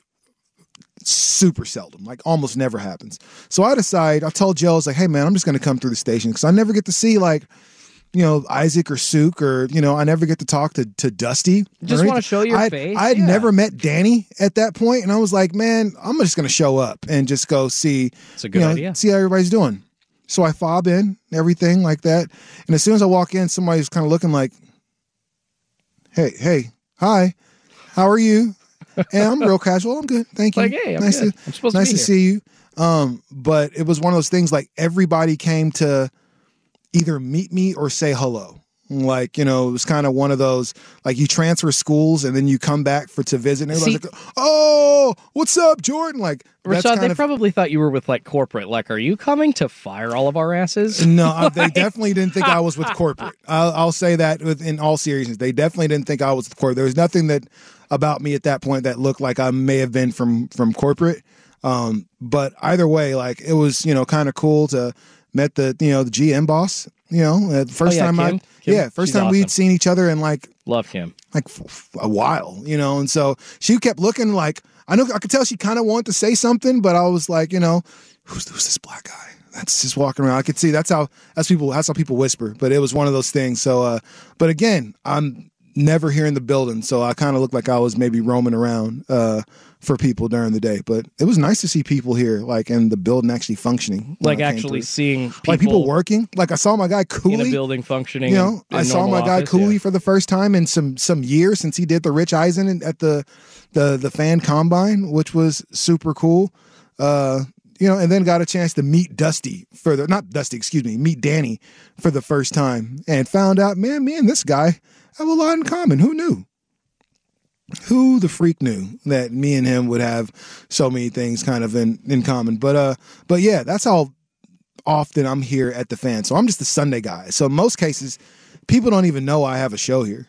super seldom. Like, almost never happens. So I decide. I told Joe, I was like, "Hey, man, I'm just going to come through the station because I never get to see like." You know, Isaac or Suk, or, you know, I never get to talk to, to Dusty. Just want to show your I, face. I had Yeah. never met Danny at that point, and I was like, man, I'm just going to show up and just go see, It's a good you know, idea. see how everybody's doing. So I fob in, everything like that. And as soon as I walk in, somebody's kind of looking like, hey, hey, hi, how are you? And I'm real casual. I'm good. Thank you. Like, hey, I'm nice good. to, I'm supposed to nice be to here. see you. Um, but it was one of those things like everybody came to either meet me or say hello. Like, you know, it was kind of one of those, like you transfer schools and then you come back for to visit and everybody's See- like, oh, what's up, Jordan? Like, that's Rashad, kind they of, probably thought you were with like corporate. Like, are you coming to fire all of our asses? no, uh, they definitely didn't think I was with corporate. I'll, I'll say that with, in all seriousness. They definitely didn't think I was with corporate. There was nothing that about me at that point that looked like I may have been from, from corporate. Um, but either way, like it was, you know, kind of cool to met the you know the G M boss. You know, uh, the first oh, yeah, time Kim? I Kim? yeah first She's time awesome. we'd seen each other in like love Kim like f- a while. You know, and so she kept looking like I know I could tell she kind of wanted to say something, but I was like, you know, who's who's this black guy? That's just walking around. I could see that's how that's people that's how people whisper. But it was one of those things. So, uh, but again, I'm never here in the building, so I kind of looked like I was maybe roaming around uh, for people during the day. But it was nice to see people here, like in the building actually functioning, like actually seeing people, like people working. Like I saw my guy Cooley in a building functioning. You know, in I saw my normal guy office, Cooley yeah. for the first time in some some years since he did the Rich Eisen at the the the fan combine, which was super cool. Uh, You know, and then got a chance to meet Dusty for the, not Dusty, excuse me, meet Danny for the first time and found out, man, me and this guy have a lot in common. Who knew? Who the freak knew that me and him would have so many things kind of in, in common. But, uh, but yeah, that's how often I'm here at the Fan. So I'm just the Sunday guy. So in most cases, people don't even know I have a show here.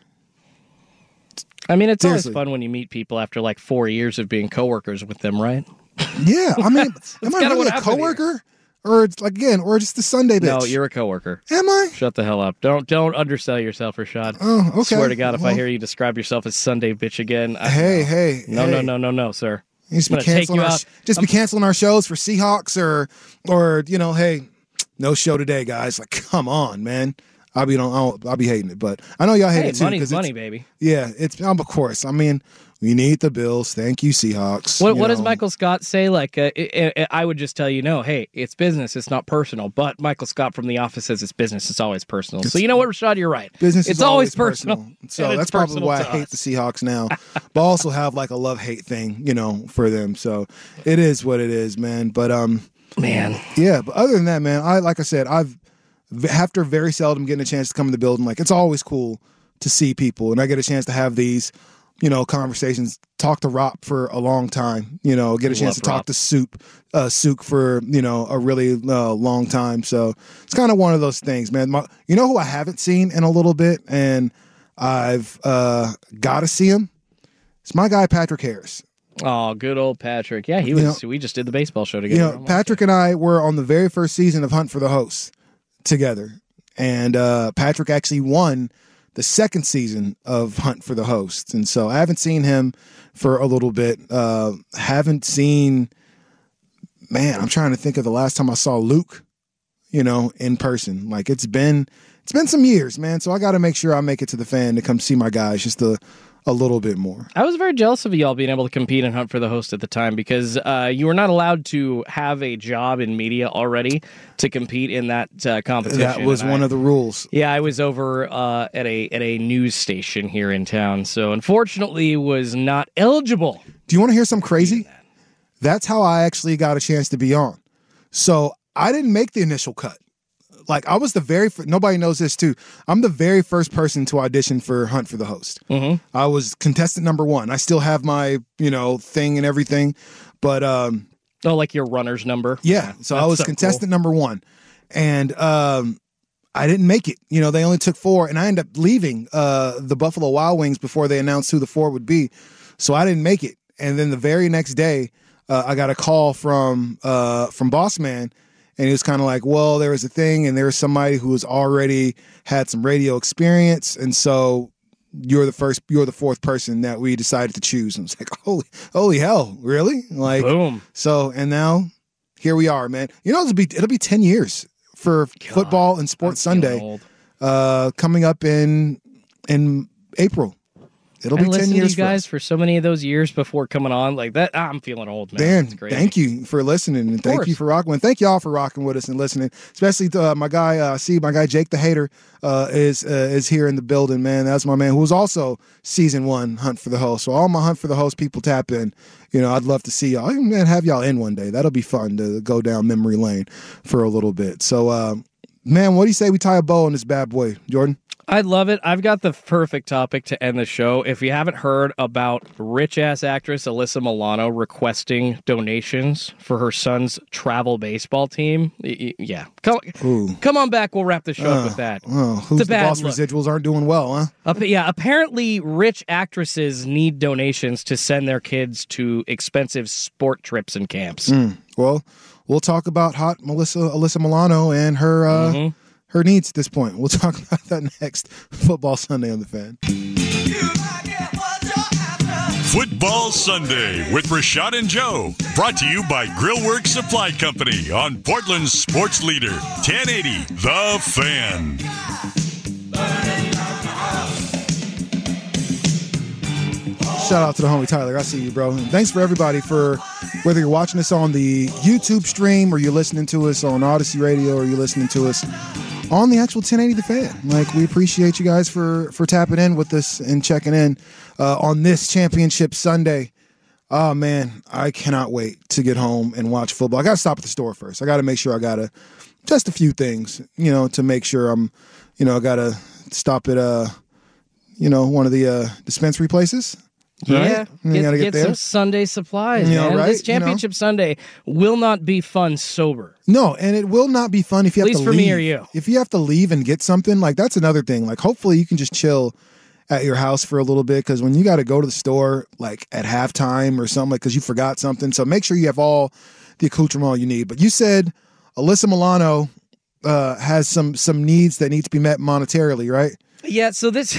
I mean, it's Seriously. always fun when you meet people after like four years of being coworkers with them, right? Yeah, I mean, That's am I kinda really what a happened here. coworker, or it's like again, or just the Sunday bitch? No, you're a coworker. Am I? Shut the hell up! Don't don't undersell yourself, Rashad. Oh, okay. Swear to God, if I Well- hear you describe yourself as Sunday bitch again, I, Hey, hey, no, hey. no, no, no, no, sir. You just I'm be gonna take canceling you our out. just be I'm- canceling our shows for Seahawks or or you know, hey, no show today, guys. Like, come on, man. I'll be don't I'll, I'll be hating it, but I know y'all hate Hey, it too. money's 'cause money, it's- baby. Yeah, it's um, of course. I mean, we need the Bills. Thank you, Seahawks. What, you what does know. Michael Scott say? Like, uh, I, I, I would just tell you, no, hey, it's business. It's not personal. But Michael Scott from The Office says it's business. It's always personal. so you know what, Rashad? You're right. Business it's is always always personal. personal. So and it's that's probably personal why I to hate us. the Seahawks now. But I also have like a love hate thing, you know, for them. So it is what it is, man. But um, man, yeah. But other than that, man, I like I said, I've after very seldom getting a chance to come in the building. Like it's always cool to see people, and I get a chance to have these, you know, conversations. Talk to Rob for a long time, you know, get a chance Love to talk Rob. to Soup, uh, Souk for you know a really uh, long time. So it's kind of one of those things, man. My, you know who I haven't seen in a little bit, and I've uh, got to see him. It's my guy Patrick Harris. Oh, good old Patrick. Yeah, he You was. know- we just did the baseball show You together. know, Patrick and I were on the very first season of Hunt for the Host together, and uh, Patrick actually won the second season of Hunt for the Host, and so I haven't seen him for a little bit. Uh, haven't seen, man. I'm trying to think of the last time I saw Luke, you know, in person. Like it's been, it's been some years, man. So I got to make sure I make it to the Fan to come see my guys just a, a little bit more. I was very jealous of y'all being able to compete and hunt for the host at the time because uh, you were not allowed to have a job in media already to compete in that uh, competition. That was And one I- of the rules. Yeah, I was over uh, at a at a news station here in town, so unfortunately was not eligible. Do you want to hear something crazy? That's how I actually got a chance to be on. So I didn't make the initial cut. Like I was the very fir- nobody knows this too. I'm the very first person to audition for Hunt for the Host. Mm-hmm. I was contestant number one. I still have my you know thing and everything, but um, Oh, like your runner's number? yeah. So I that's was so contestant cool. number one, and um, I didn't make it. You know, they only took four, and I ended up leaving uh, the Buffalo Wild Wings before they announced who the four would be. So I didn't make it. And then the very next day, uh, I got a call from uh, from Boss Man, and he was kind of like, "Well, there was a thing, and there was somebody who was already had some radio experience, and so you're the first, you're the fourth person that we decided to choose." And I was like, "Holy, holy hell, really?" Like, boom. So, and now here we are, man. You know, it'll be it'll be ten years for football and Sports Sunday, old. uh, coming up in in April. It'll I be ten listened years to you for us. guys for so many of those years before coming on like that. ah, I'm feeling old, man. Dan, It's great. thank you for listening, and thank course. you for rocking. And thank y'all for rocking with us and listening. Especially to, uh, my guy, uh, see my guy Jake the Hater uh, is uh, is here in the building, man. That's my man who was also season one Hunt for the Host. So all my Hunt for the Host people tap in. You know, I'd love to see y'all. Even have y'all in one day. That'll be fun to go down memory lane for a little bit. So, uh, man, what do you say we tie a bow on this bad boy, Jordan? I love it. I've got the perfect topic to end the show. If you haven't heard about rich-ass actress Alyssa Milano requesting donations for her son's travel baseball team, y- y- yeah. Come, come on back. We'll wrap the show up with that. Oh, It's who's a the bad boss look. residuals aren't doing well, huh? Ap- yeah, apparently rich actresses need donations to send their kids to expensive sport trips and camps. Mm. Well, we'll talk about hot Melissa Alyssa Milano and her uh, mm-hmm. her needs at this point. We'll talk about that next. Football Sunday on the Fan. Football Sunday with Rashad and Joe. Brought to you by Grillworks Supply Company on Portland's sports leader, ten eighty The Fan. Shout out to the homie Tyler. I see you, bro. And thanks for everybody for whether you're watching us on the YouTube stream or you're listening to us on Odyssey Radio or you're listening to us on the actual ten eighty The Fan. Like, we appreciate you guys for for tapping in with us and checking in uh, on this championship Sunday. Oh, man, I cannot wait to get home and watch football. I got to stop at the store first. I got to make sure I got to just a few things, you know, to make sure I'm, you know, I got to stop at, uh, you know, one of the uh, dispensary places. Yeah, right? get, get, get there. some Sunday supplies, you know, man. right? This championship you know? Sunday will not be fun sober. No, and it will not be fun if you At have least to for leave. me or you. If you have to leave and get something, like that's another thing. Like hopefully you can just chill at your house for a little bit because when you got to go to the store like at halftime or something, like because you forgot something. So make sure you have all the accoutrement you need. But you said Alyssa Milano uh, has some some needs that need to be met monetarily, right? Yeah, so this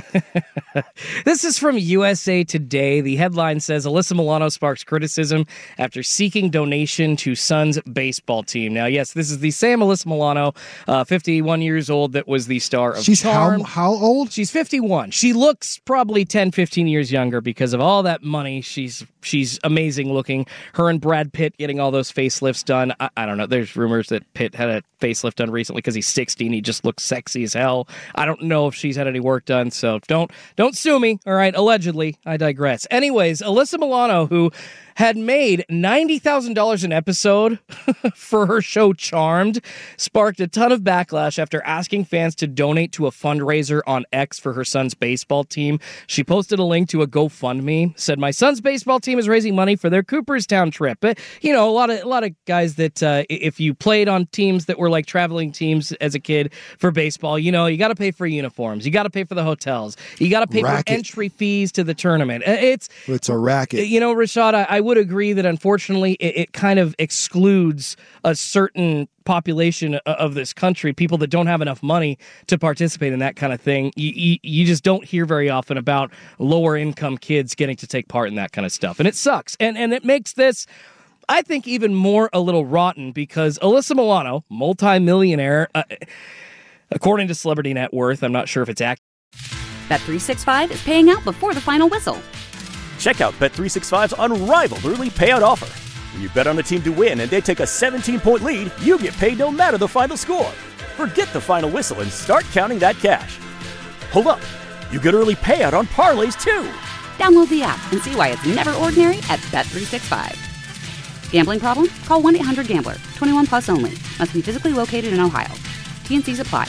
this is from U S A Today. The headline says, Alyssa Milano sparks criticism after seeking donation to Suns baseball team. Now, yes, this is the same Alyssa Milano, uh, fifty-one years old, that was the star of She's Charmed. how, how old? She's fifty-one. She looks probably ten, fifteen years younger because of all that money. She's she's amazing looking. Her and Brad Pitt getting all those facelifts done. I, I don't know. There's rumors that Pitt had a facelift done recently because he's sixty and he just looks sexy as hell. I don't know if she's had any work done, so don't don't sue me. All right, allegedly. I digress. Anyways, Alyssa Milano, who had made ninety thousand dollars an episode for her show Charmed, sparked a ton of backlash after asking fans to donate to a fundraiser on X for her son's baseball team. She posted a link to a GoFundMe, said, my son's baseball team is raising money for their Cooperstown trip. But, you know, a lot of a lot of guys that uh, if you played on teams that were like traveling teams as a kid for baseball, you know, you got to pay for uniforms. You got to pay for the hotels. You got to pay racket. for entry fees to the tournament. It's, it's a racket. You know, Rashad, I, I would agree that unfortunately it, it kind of excludes a certain population of this country, people that don't have enough money to participate in that kind of thing. You, you, you just don't hear very often about lower income kids getting to take part in that kind of stuff. And it sucks. And, and it makes this, I think, even more a little rotten because Alyssa Milano, multi-millionaire, uh, according to Celebrity Net Worth, I'm not sure if it's accurate. Bet three sixty-five is paying out before the final whistle. Check out Bet three sixty-five's unrivaled early payout offer. When you bet on a team to win and they take a seventeen-point lead, you get paid no matter the final score. Forget the final whistle and start counting that cash. Hold up. You get early payout on parlays, too. Download the app and see why it's never ordinary at Bet three sixty-five. Gambling problem? Call one eight hundred gambler. twenty-one plus only. Must be physically located in Ohio. T N Cs apply.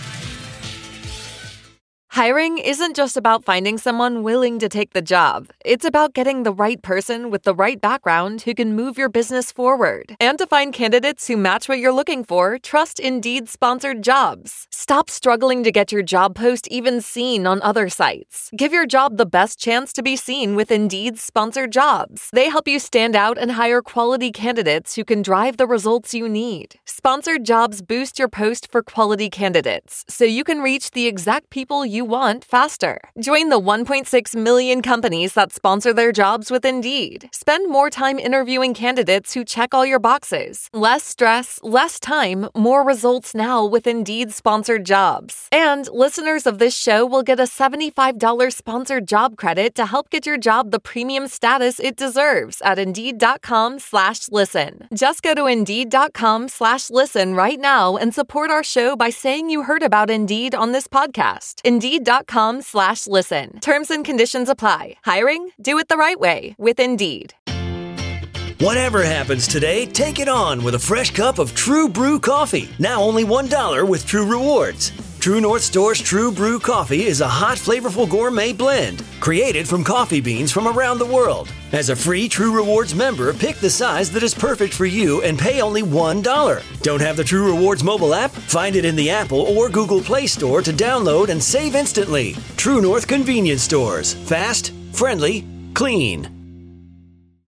Hiring isn't just about finding someone willing to take the job. It's about getting the right person with the right background who can move your business forward. And to find candidates who match what you're looking for, trust Indeed sponsored jobs. Stop struggling to get your job post even seen on other sites. Give your job the best chance to be seen with Indeed sponsored jobs. They help you stand out and hire quality candidates who can drive the results you need. Sponsored jobs boost your post for quality candidates, so you can reach the exact people you want faster. Join the one point six million companies that sponsor their jobs with Indeed. Spend more time interviewing candidates who check all your boxes. Less stress, less time, more results now with Indeed sponsored jobs. And listeners of this show will get a seventy-five dollars sponsored job credit to help get your job the premium status it deserves at Indeed.com slash listen. Just go to Indeed.com slash listen right now and support our show by saying you heard about Indeed on this podcast. Indeed.com slash listen. Terms and conditions apply. Hiring? Do it the right way with Indeed. Whatever happens today, take it on with a fresh cup of True Brew coffee. Now only one dollar with True Rewards. True North Store's True Brew coffee is a hot, flavorful gourmet blend created from coffee beans from around the world. As a free True Rewards member, pick the size that is perfect for you and pay only one dollar. Don't have the True Rewards mobile app? Find it in the Apple or Google Play Store to download and save instantly. True North Convenience Stores. Fast, friendly, clean.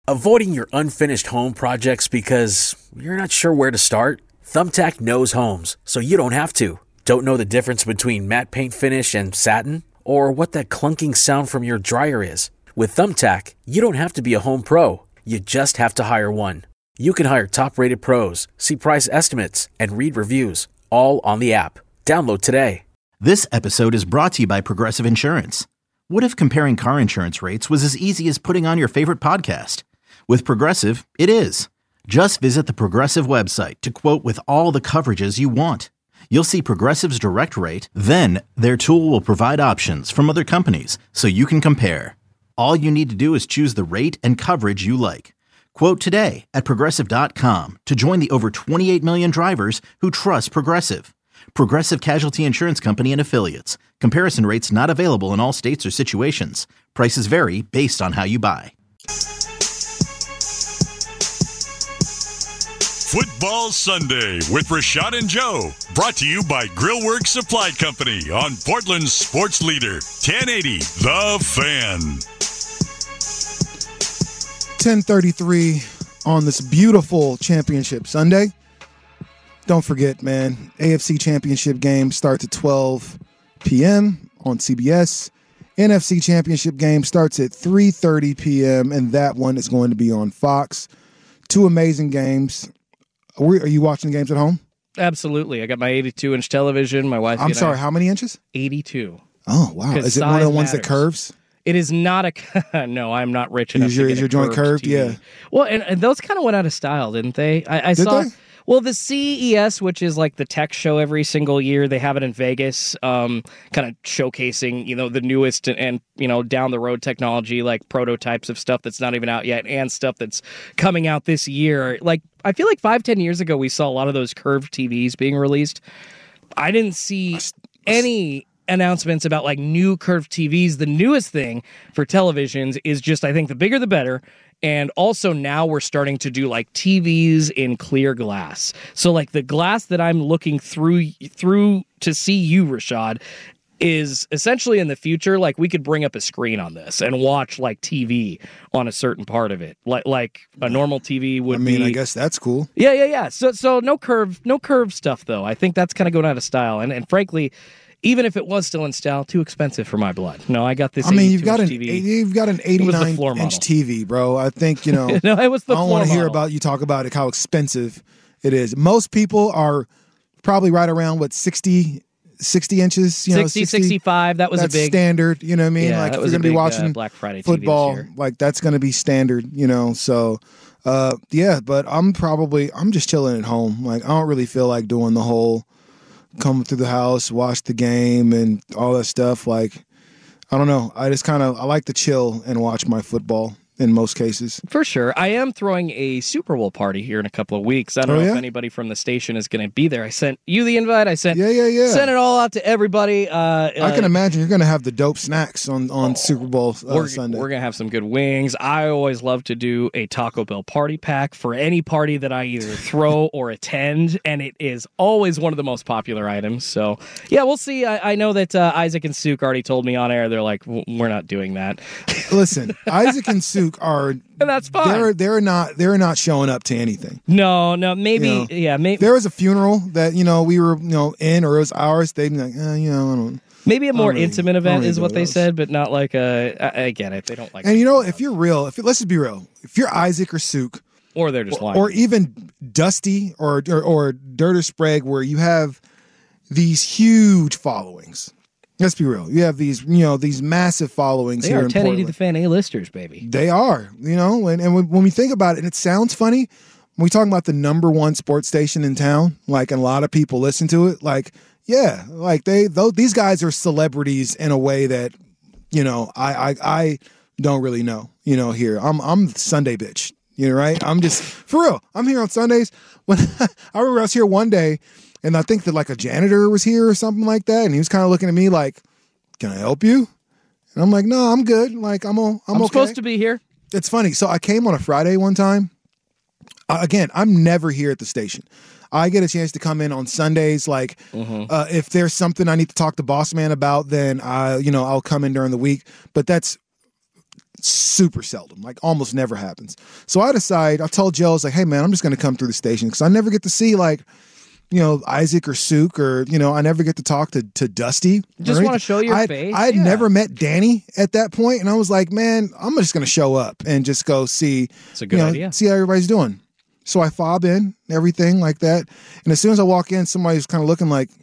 Avoiding your unfinished home projects because you're not sure where to start? Thumbtack knows homes, so you don't have to. Don't know the difference between matte paint finish and satin? Or what that clunking sound from your dryer is? With Thumbtack, you don't have to be a home pro. You just have to hire one. You can hire top-rated pros, see price estimates, and read reviews, all on the app. Download today. This episode is brought to you by Progressive Insurance. What if comparing car insurance rates was as easy as putting on your favorite podcast? With Progressive, it is. Just visit the Progressive website to quote with all the coverages you want. You'll see Progressive's direct rate, then their tool will provide options from other companies so you can compare. All you need to do is choose the rate and coverage you like. Quote today at Progressive dot com to join the over twenty-eight million drivers who trust Progressive. Progressive Casualty Insurance Company and Affiliates. Comparison rates not available in all states or situations. Prices vary based on how you buy. Football Sunday with Rashad and Joe. Brought to you by Grillworks Supply Company on Portland's sports leader, ten eighty The Fan. ten thirty-three on this beautiful championship Sunday. Don't forget, man, A F C Championship game starts at twelve p.m. on C B S. N F C Championship game starts at three thirty p.m., and that one is going to be on Fox. Two amazing games. Are you watching the games at home? Absolutely. I got my eighty-two inch television. My wife. I'm sorry, how many inches? eighty-two. Oh, wow. Is it one of the ones matters. that curves? It is not a. No, I'm not rich enough. Is your, to get is your a joint curved curved? T V. Yeah. Well, and, and those kind of went out of style, didn't they? I, I Did saw. they? Well, the C E S, which is like the tech show every single year, they have it in Vegas, um, kind of showcasing, you know, the newest and, and, you know, down the road technology, like prototypes of stuff that's not even out yet and stuff that's coming out this year. Like, I feel like five, ten years ago, we saw a lot of those curved T Vs being released. I didn't see any announcements about like new curved T Vs. The newest thing for televisions is just, I think the bigger the better. And also now we're starting to do like T Vs in clear glass. So like the glass that I'm looking through through to see you, Rashad, is essentially in the future, like we could bring up a screen on this and watch like T V on a certain part of it. Like like a normal T V would be. I mean, be, I guess that's cool. Yeah, yeah, yeah. So so no curve, no curve stuff though. I think that's kind of going out of style. And and frankly, even if it was still in style, too expensive for my blood. No, I got this. I mean, you've got an T V. you've got an eighty-nine inch T V, bro. I think you know. No, it was the I don't want to hear about you talk about it, how expensive it is. Most people are probably right around what sixty, sixty inches. You know, sixty, sixty-five. That was that's a big standard. You know what I mean? Yeah, like that if was you're a gonna big, be watching uh, Black Friday football, T V this year. like that's gonna be standard. You know, so. Uh, yeah, but I'm probably I'm just chilling at home. Like I don't really feel like doing the whole come through the house, watch the game, and all that stuff. Like, I don't know. I just kind of I like to chill and watch my football in most cases. For sure. I am throwing a Super Bowl party here in a couple of weeks. I don't oh, know yeah? if anybody from the station is going to be there. I sent you the invite. I sent yeah, yeah, yeah. sent it all out to everybody. Uh, I can uh, imagine you're going to have the dope snacks on, on oh, Super Bowl uh, we're, Sunday. We're going to have some good wings. I always love to do a Taco Bell party pack for any party that I either throw or attend, and it is always one of the most popular items. So, yeah, we'll see. I, I know that uh, Isaac and Suk already told me on air. They're like, we're not doing that. Listen, Isaac and Suk are... And that's fine. They're they're not they're not showing up to anything. No, no, maybe you know, yeah, maybe there was a funeral that you know we were you know in or it was ours. They'd be like, eh, you know, I don't. Maybe a more really, intimate event really is what they those. said, but not like a. I, I get it. They don't like. And you know, if you're real, if let's just be real, if you're Isaac or Suk, or they're just or, lying, or even Dusty or or, or Dirt or Sprague, where you have these huge followings. Let's be real. You have these, you know, these massive followings they here are in ten eighty Portland. The Fan A-listers, baby. They are, you know, and, and when, when we think about it, and it sounds funny, when we talk about the number one sports station in town, like, and a lot of people listen to it, like, yeah, like they, though, these guys are celebrities in a way that, you know, I, I, I don't really know, you know, here. I'm, I'm the Sunday bitch, you know, right? I'm just, for real, I'm here on Sundays. When I remember I was here one day, and I think that like a janitor was here or something like that. And he was kind of looking at me like, can I help you? And I'm like, no, I'm good. Like, I'm, all, I'm, I'm okay. supposed to be here. It's funny. So I came on a Friday one time. Uh, again, I'm never here at the station. I get a chance to come in on Sundays. Like, mm-hmm. uh, if there's something I need to talk to Boss Man about, then I, you know, I'll come in during the week. But that's super seldom, like almost never happens. So I decide, I told Joe, I was like, hey man, I'm just going to come through the station because I never get to see like, you know, Isaac or Sook, or, you know, I never get to talk to, to Dusty. Just want to show your I'd, face. I had yeah. never met Danny at that point, and I was like, man, I'm just going to show up and just go see, It's a good you know, idea. see how everybody's doing. So I fob in, everything like that. And as soon as I walk in, somebody's kind of looking like,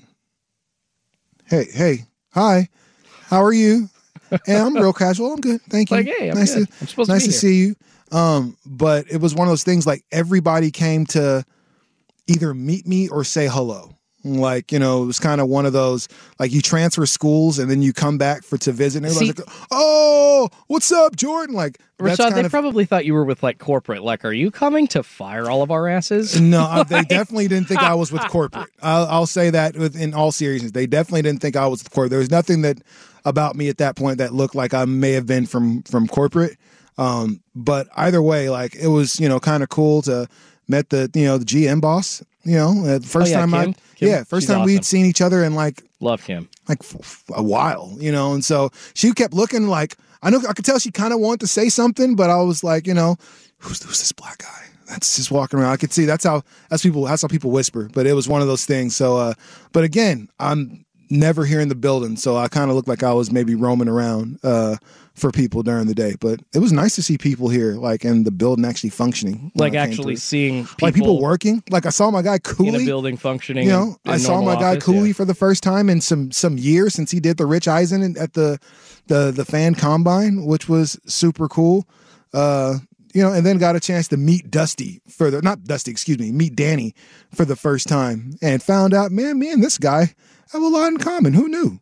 hey, hey, hi, how are you? And I'm real casual. I'm good. Thank you. Like, hey, I'm nice good. to, I'm supposed nice to be to see you. Um, but it was one of those things like everybody came to either meet me or say hello. Like, you know, it was kind of one of those, like you transfer schools and then you come back for to visit and everybody's See, like, oh, what's up, Jordan? Like, that's Rashad, kind they of, probably thought you were with like corporate. Like, are you coming to fire all of our asses? no, uh, they definitely didn't think I was with corporate. I'll, I'll say that with, in all seriousness. They definitely didn't think I was with corporate. There was nothing that about me at that point that looked like I may have been from from corporate. Um, but either way, like it was, you know, kind of cool to met the, you know, the G M boss. You know, uh, the first Oh, yeah, time Kim? I, Kim? yeah, first She's time awesome. we'd seen each other in like, Love Kim. like f- f- a while, you know, and so she kept looking like, I know, I could tell she kind of wanted to say something, but I was like, you know, who's, who's this black guy that's just walking around? I could see that's how, that's people, that's how people whisper, but it was one of those things. So, uh, but again, I'm never here in the building. So I kind of looked like I was maybe roaming around, uh, for people during the day, but it was nice to see people here, like in the building actually functioning. when Like I came actually through. seeing people, like people working. Like I saw my guy Cooley in a building functioning. You know, in, in I saw normal my guy office, Cooley yeah. for the first time in some some years since he did the Rich Eisen at the the the fan combine, which was super cool. Uh, you know, and then got a chance to meet Dusty for the not Dusty, excuse me, meet Danny for the first time, and found out, man, me and this guy have a lot in common. Who knew?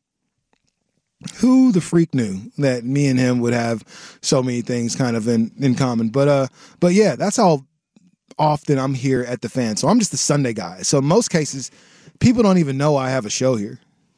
Who the freak knew that me and him would have so many things kind of in, in common? But uh, but yeah, that's how often I'm here at the Fan. So I'm just a Sunday guy. So in most cases, people don't even know I have a show here.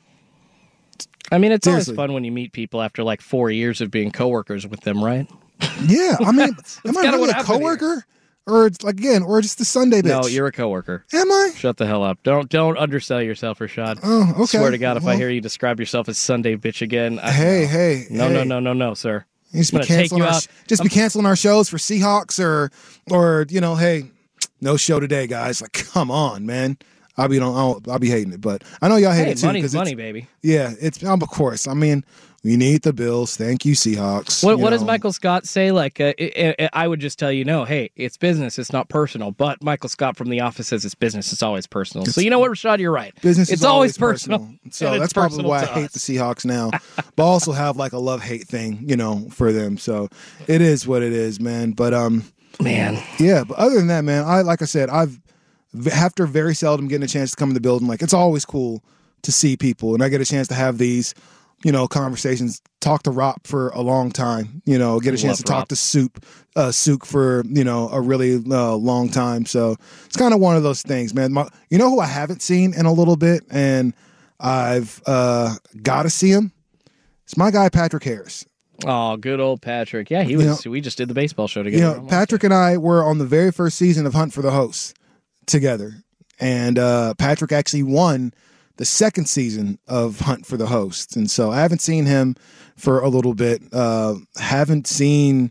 I mean, it's Seriously. always fun when you meet people after like four years of being coworkers with them, right? Yeah, I mean, That's am I kinda really what a happened here. coworker, or it's like again, or just the Sunday bitch? No, you're a coworker. Am I? Shut the hell up! Don't don't undersell yourself, Rashad. Oh, okay. Swear to God, if I Well- hear you describe yourself as Sunday bitch again, I, Hey, hey, no, hey. no, no, no, no, sir. You just I'm be gonna take canceling you our out. just be I'm- canceling our shows for Seahawks or or you know, hey, no show today, guys. Like, come on, man. I'll be don't I'll, I'll be hating it, but I know y'all hate Hey, it too. money's 'cause money, it's- baby. Yeah, it's um, of course. I mean, we need the Bills. Thank you, Seahawks. What you what does know. Michael Scott say? Like, uh, I, I, I would just tell you, no, hey, it's business, it's not personal. But Michael Scott from The Office says it's business, it's always personal. so you know what, Rashad, you're right. Business it's is always always personal. personal. So and it's that's probably personal why I to hate us. the Seahawks now, but I also have like a love hate thing, you know, for them. So it is what it is, man. But um, man, yeah. But other than that, man, I like I said, I've after very seldom getting a chance to come in the building. Like it's always cool to see people, and I get a chance to have these, you know, conversations. Talk to Rop for a long time, you know, get a I chance love to talk Rop. to Soup, uh, Sook for you know a really uh, long time. So it's kind of one of those things, man. My, you know who I haven't seen in a little bit, and I've uh, got to see him. It's my guy Patrick Harris. Oh, good old Patrick. Yeah, he You was. know- we just did the baseball show You together. know, Patrick and I were on the very first season of Hunt for the Host together, and uh, Patrick actually won the second season of Hunt for the Host, and so I haven't seen him for a little bit. Uh, haven't seen,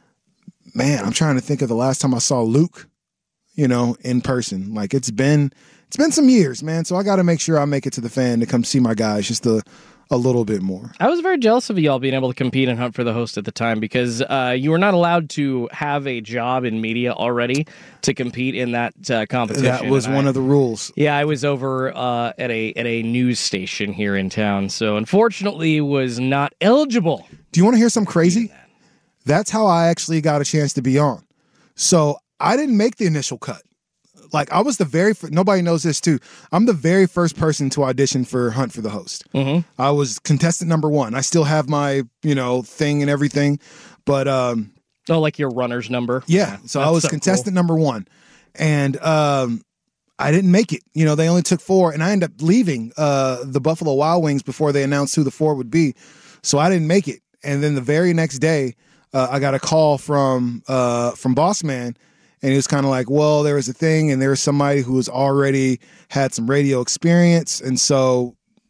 man. I'm trying to think of the last time I saw Luke, you know, in person. Like it's been, it's been some years, man. So I got to make sure I make it to the Fan to come see my guys just a, a little bit more. I was very jealous of y'all being able to compete and hunt for the host at the time because uh, you were not allowed to have a job in media already to compete in that uh, competition. That was And one I- of the rules. Yeah, I was over uh, at a at a news station here in town, so unfortunately was not eligible. Do you want to hear something crazy? That's how I actually got a chance to be on. So I didn't make the initial cut. Like I was the very fir- nobody knows this too. I'm the very first person to audition for Hunt for the Host. Mm-hmm. I was contestant number one. I still have my you know thing and everything, but um, oh, like your runner's number. Yeah, so I That's was so contestant cool. number one, and um, I didn't make it. You know, they only took four, and I ended up leaving uh, the Buffalo Wild Wings before they announced who the four would be. So I didn't make it, and then the very next day, uh, I got a call from uh, from Boss Man. And he was kind of like, well, there was a thing, and there was somebody who was already had some radio experience, and so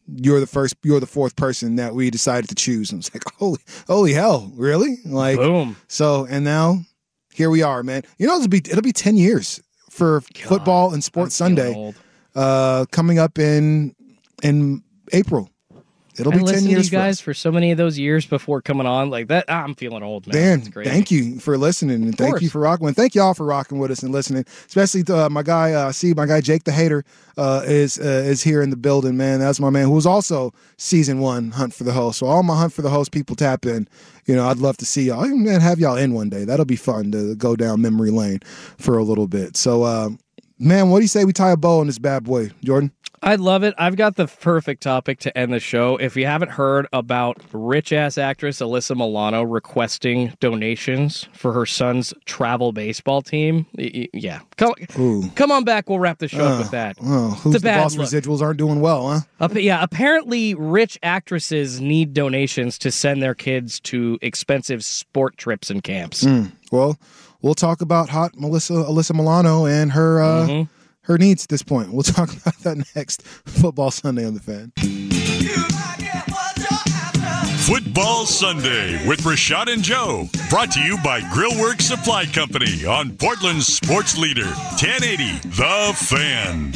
you're the first, you're the fourth person that we decided to choose. And it's like, holy, holy hell, really? Like, boom. So, and now here we are, man. You know, it'll be it'll be ten years for God, Football and Sports Sunday, uh, coming up in in April. It'll I be ten years to you guys for, for so many of those years before coming on like that. I'm feeling old, man. Dan, thank you for listening, and thank you for rocking. Thank y'all for rocking with us and listening, especially to, uh, my guy. Uh, see, my guy Jake the Hater uh, is uh, is here in the building, man. That's my man, who was also season one Hunt for the Host. So all my Hunt for the Host people, tap in. You know, I'd love to see y'all. I'm gonna have y'all in one day. That'll be fun to go down memory lane for a little bit. So, uh, man, what do you say we tie a bow on this bad boy, Jordan? I'd love it. I've got the perfect topic to end the show. If you haven't heard about rich-ass actress Alyssa Milano requesting donations for her son's travel baseball team, yeah. Come, come on back. We'll wrap the show uh, up with that. Oh, who's it's a the bad boss look. Residuals aren't doing well, huh? Uh, yeah, apparently rich actresses need donations to send their kids to expensive sport trips and camps. Mm, well, we'll talk about hot Melissa Alyssa Milano and her uh, mm-hmm. her needs at this point. We'll talk about that next. Football Sunday on the Fan. Football Sunday with Rashad and Joe. Brought to you by Grillworks Supply Company on Portland's sports leader, ten eighty The Fan.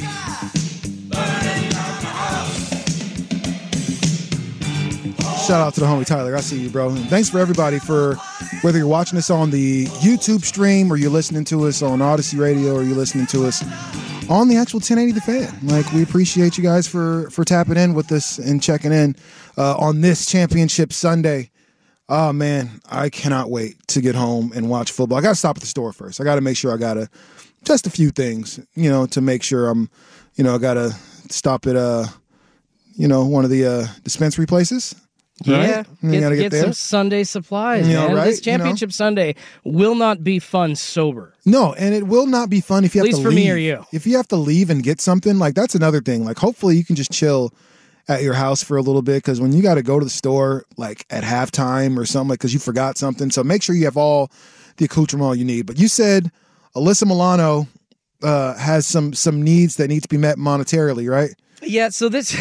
Shout out to the homie Tyler. I see you, bro. And thanks for everybody for whether you're watching us on the YouTube stream or you're listening to us on Odyssey Radio or you're listening to us on the actual ten eighty The Fan. Like, we appreciate you guys for for tapping in with us and checking in uh, on this championship Sunday. Oh, man, I cannot wait to get home and watch football. I got to stop at the store first. I got to make sure I got to test a few things, you know, to make sure I'm, you know, I got to stop at, uh, you know, one of the uh, dispensary places. Yeah, right? get, get, get some Sunday supplies, you know, man. Right? This championship you know? Sunday will not be fun sober. No, and it will not be fun if you At have least to for leave. me or you. If you have to leave and get something, like, that's another thing. Like, hopefully you can just chill at your house for a little bit, because when you got to go to the store, like, at halftime or something, like, because you forgot something. So make sure you have all the accoutrement you need. But you said Alyssa Milano uh, has some some needs that need to be met monetarily, right? Yeah, so this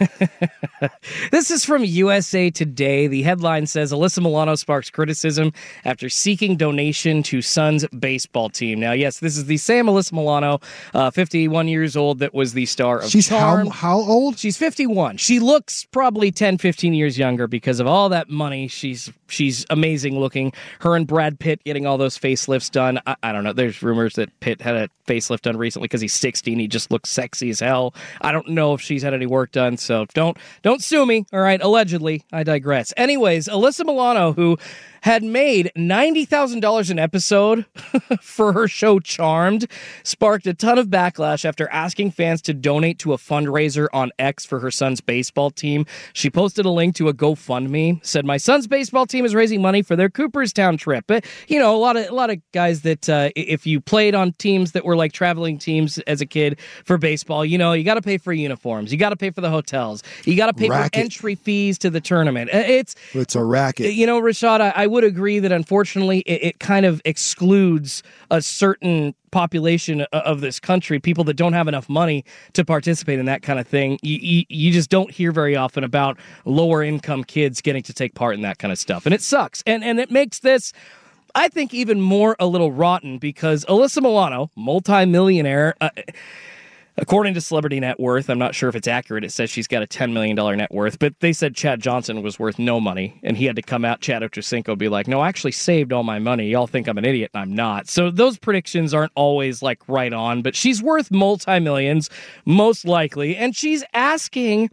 this is from U S A Today. The headline says, Alyssa Milano sparks criticism after seeking donation to son's baseball team. Now, yes, this is the same Alyssa Milano, uh, fifty-one years old, that was the star of She's Charmed. how, how old? She's fifty-one. She looks probably ten, fifteen years younger because of all that money. She's she's amazing looking. Her and Brad Pitt getting all those facelifts done. I, I don't know. There's rumors that Pitt had a facelift done recently because he's sixty and he just looks sexy as hell. I don't know if she's had any work done, so don't don't sue me. All right, allegedly. I digress. Anyways, Alyssa Milano, who had made ninety thousand dollars an episode for her show Charmed, sparked a ton of backlash after asking fans to donate to a fundraiser on X for her son's baseball team. She posted a link to a GoFundMe, said, "My son's baseball team is raising money for their Cooperstown trip." But, you know, a lot of a lot of guys that uh, if you played on teams that were like traveling teams as a kid for baseball, you know, you got to pay for uniforms, you got to pay for the hotels, you got to pay racket. for entry fees to the tournament. It's it's a racket. You know, Rashad, I, I would agree that unfortunately it, it kind of excludes a certain population of this country, people that don't have enough money to participate in that kind of thing. You, you, you just don't hear very often about lower income kids getting to take part in that kind of stuff. And it sucks. And, and it makes this, I think, even more a little rotten because Alyssa Milano, multi-millionaire, uh, according to Celebrity Net Worth, I'm not sure if it's accurate, it says she's got a ten million dollars net worth, but they said Chad Johnson was worth no money, and he had to come out, Chad Ochocinco, be like, no, I actually saved all my money. Y'all think I'm an idiot, and I'm not. So those predictions aren't always, like, right on, but she's worth multi-millions, most likely, and she's asking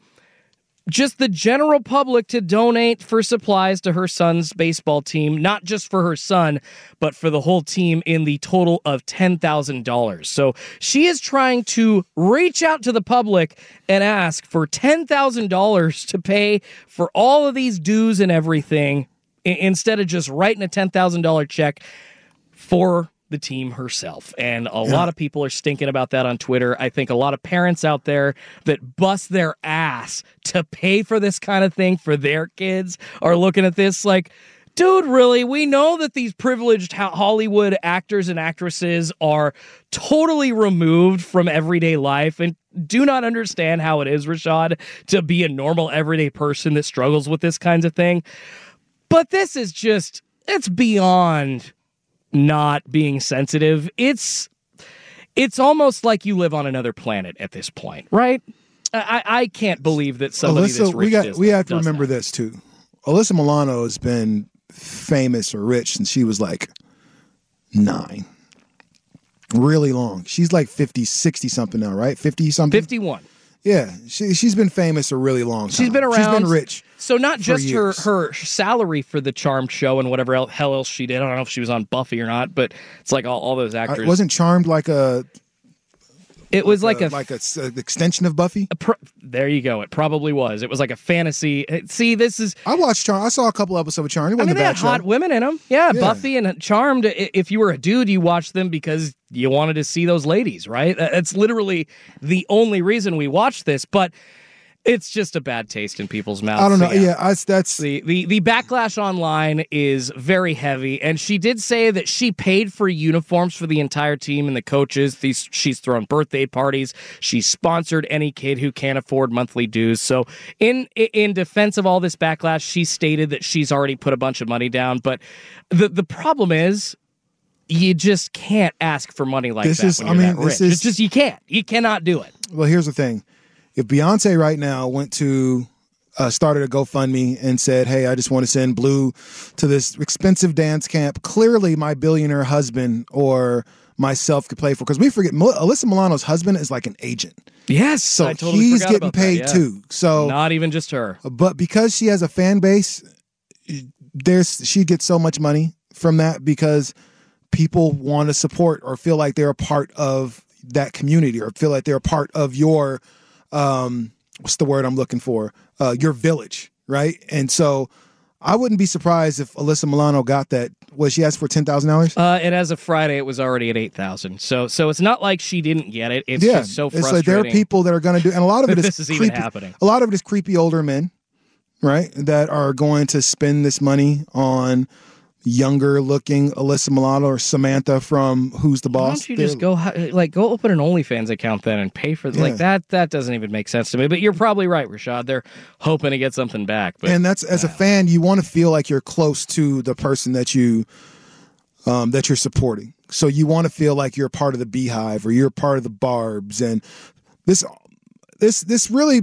just the general public to donate for supplies to her son's baseball team, not just for her son, but for the whole team in the total of ten thousand dollars. So she is trying to reach out to the public and ask for ten thousand dollars to pay for all of these dues and everything, instead of just writing a ten thousand dollars check for the team herself. And a yeah. lot of people are stinking about that on Twitter. I think a lot of parents out there that bust their ass to pay for this kind of thing for their kids are looking at this like, Dude, really? We know that these privileged Hollywood actors and actresses are totally removed from everyday life and do not understand how it is, Rashad, to be a normal everyday person that struggles with this kinds of thing. But this is just, it's beyond not being sensitive. It's it's almost like you live on another planet at this point, right? I, I can't believe that somebody Alyssa, this rich we got does, we have to does remember that. this too. Alyssa Milano has been famous or rich since she was like nine. Really long. She's like fifty, sixty something now, right? fifty something? fifty-one. Yeah, she, she's been famous a really long time. She's been around. She's been rich. So not just her, years. her salary for the Charmed show and whatever else, hell else she did. I don't know if she was on Buffy or not, but it's like all, all those actors. I, wasn't Charmed like a... It was like, like a... a, like a, s- an extension of Buffy? a pro, there you go. It probably was. It was like a fantasy. See, this is... I watched Charmed. I saw a couple episodes of Charmed. It I wasn't mean, they a had bad show. hot women in them. Yeah, Yeah. Buffy and Charmed. I- If you were a dude, you watched them because you wanted to see those ladies, right? That's literally the only reason we watched this, but it's just a bad taste in people's mouths. I don't So, know. Yeah, I, that's... The, the the backlash online is very heavy, and she did say that she paid for uniforms for the entire team and the coaches. These, she's thrown birthday parties. She's sponsored any kid who can't afford monthly dues. So in in defense of all this backlash, she stated that she's already put a bunch of money down. But the, the problem is, you just can't ask for money like This that is- when I you're mean, that this rich. is- It's just, you can't. You cannot do it. Well, here's the thing. If Beyonce right now went to uh, started a GoFundMe and said, hey, I just want to send Blue to this expensive dance camp, clearly my billionaire husband or myself could pay for, because we forget Mel- Alyssa Milano's husband is like an agent. Yes, So I totally he's forgot getting about that, paid yeah. too. So Not even just her. But because she has a fan base, there's she gets so much money from that because people want to support or feel like they're a part of that community or feel like they're a part of your um what's the word I'm looking for? Uh your village, right? And so I wouldn't be surprised if Alyssa Milano got that. Was she asked for ten thousand dollars? Uh, and as of Friday, it was already at eight thousand. So, so it's not like she didn't get it. It's yeah, just so it's frustrating. like there are people that are going to do, and a lot of it is This is creepy, even happening. A lot of it is creepy older men, right? That are going to spend this money on younger looking Alyssa Milano or Samantha from Who's the Boss. Why don't you They're- just go hi- like go open an OnlyFans account then and pay for Yeah. like that? That doesn't even make sense to me. But you're probably right, Rashad. They're hoping to get something back. But and that's as a fan, you want to feel like you're close to the person that you um, that you're supporting. So you want to feel like you're part of the Beehive or you're part of the Barbs. And this this this really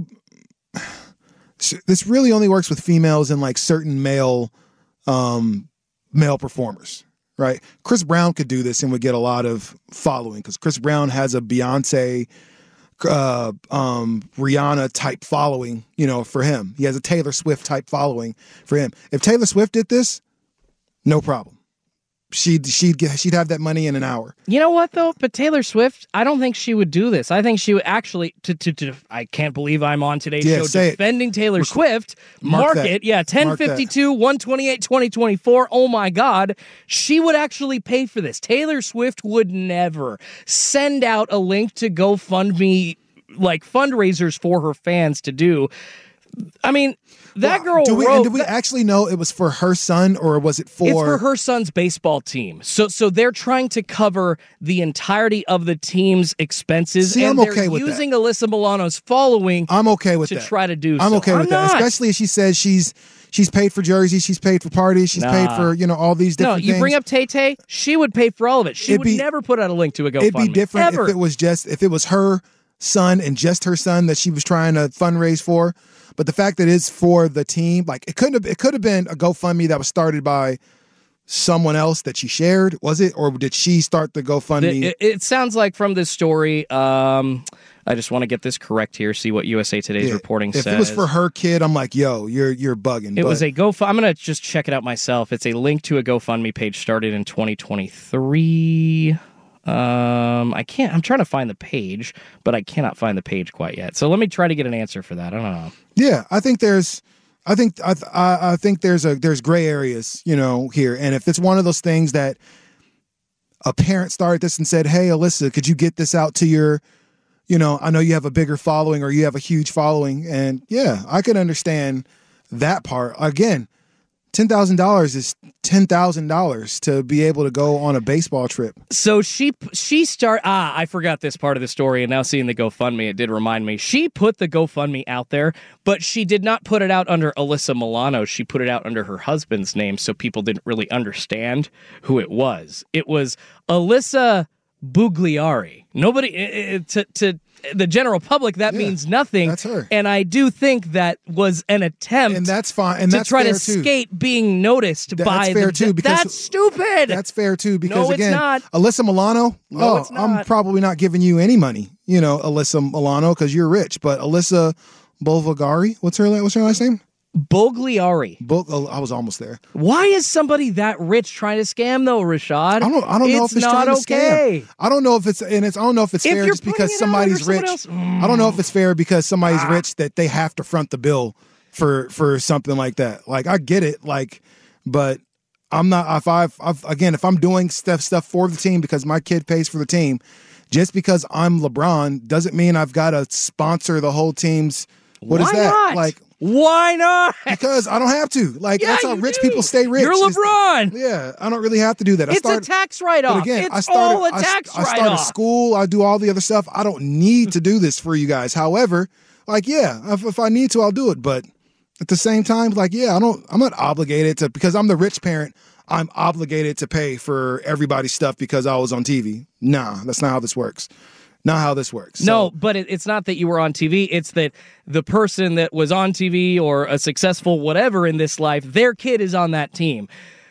this really only works with females and like certain male um, male performers. Right, Chris Brown could do this and would get a lot of following because Chris Brown has a Beyonce, uh, um, Rihanna type following. You know, for him, he has a Taylor Swift type following for him. If Taylor Swift did this, no problem. She'd she'd get she'd have that money in an hour. you know what though? But Taylor Swift, I don't think she would do this. I think she would actually. To, to, to I can't believe I'm on today's Yeah, show say it. defending Taylor Rec- Swift. Mark that. Market, yeah, ten Mark that. fifty-two, one twenty-eight, twenty twenty-four. Oh my God, she would actually pay for this. Taylor Swift would never send out a link to GoFundMe, like fundraisers for her fans to do. I mean, that girl Do we wrote. and do we that- actually know it was for her son or was it for? It's for her son's baseball team. So so they're trying to cover the entirety of the team's expenses. See, and I'm they're okay with that. using Alyssa Milano's following I'm okay with to that. try to do I'm so. okay with I'm that, not. especially as she says she's she's paid for jerseys, she's paid for parties, she's paid Nah. for you know all these No, different. you things. bring up Tay Tay, she would pay for all of it. She It'd would be- never put out a link to a GoFundMe. It'd be different ever. if it was just if it was her son and just her son that she was trying to fundraise for. But the fact that it's for the team, like it couldn't have it could have been a GoFundMe that was started by someone else that she shared, was it? Or did she start the GoFundMe? It, it sounds like from this story, um, I just want to get this correct here, see what U S A Today's Yeah. reporting if says. it was for her kid, I'm like, yo, you're you're bugging. It but was a GoFundMe. I'm going to just check it out myself. It's a link to a GoFundMe page started in twenty twenty-three. Um, I can't, I'm trying to find the page, but I cannot find the page quite yet. So let me try to get an answer for that. I don't know. Yeah, I think there's, I think I, I I think there's a there's gray areas, you know, here, and if it's one of those things that a parent started this and said, "Hey, Alyssa, could you get this out to your, you know, I know you have a bigger following or you have a huge following," and yeah, I can understand that part. Again, ten thousand dollars is ten thousand dollars to be able to go on a baseball trip. So she she start ah I forgot this part of the story, and now seeing the GoFundMe, it did remind me. She put the GoFundMe out there, but she did not put it out under Alyssa Milano. She put it out under her husband's name, so people didn't really understand who it was. It was Alyssa Bugliari. Nobody it, to to the general public, that yeah, means nothing. That's her. And I do think that was an attempt and that's fine, and to that's try to too. escape being noticed that's by fair the too, because that's stupid. That's fair too, because no, again, it's not. Alyssa Milano, no, oh, it's not. I'm probably not giving you any money, you know, Alyssa Milano, because you're rich. But Alyssa Bulgari, what's her what's her last name? Bugliari. Bul- oh, I was almost there. Why is somebody that rich trying to scam though, Rashad? I don't. I don't know it's if it's not trying to okay. scam. I don't know if it's and it's. I don't know if it's if fair you're just because it somebody's rich. Mm. I don't know if it's fair because somebody's ah. rich that they have to front the bill for for something like that. Like I get it. Like, but I'm not. If I've, I've again, if I'm doing stuff stuff for the team because my kid pays for the team, just because I'm LeBron doesn't mean I've got to sponsor the whole team's. What Why is that? Not? Like. Why not? Because I don't have to. Like yeah, that's how rich do. people stay rich. You're LeBron. It's, yeah, I don't really have to do that. I it's started, a tax write-off. Again, it's I started, all a tax I, write-off. I started school. I do all the other stuff. I don't need to do this for you guys. However, like yeah, if, if I need to, I'll do it. But at the same time, like yeah, I don't. I'm not obligated to because I'm the rich parent. I'm obligated to pay for everybody's stuff because I was on T V. Nah, that's not how this works. Not how this works. So. No, but it, it's not that you were on T V. It's that the person that was on T V or a successful whatever in this life, their kid is on that team.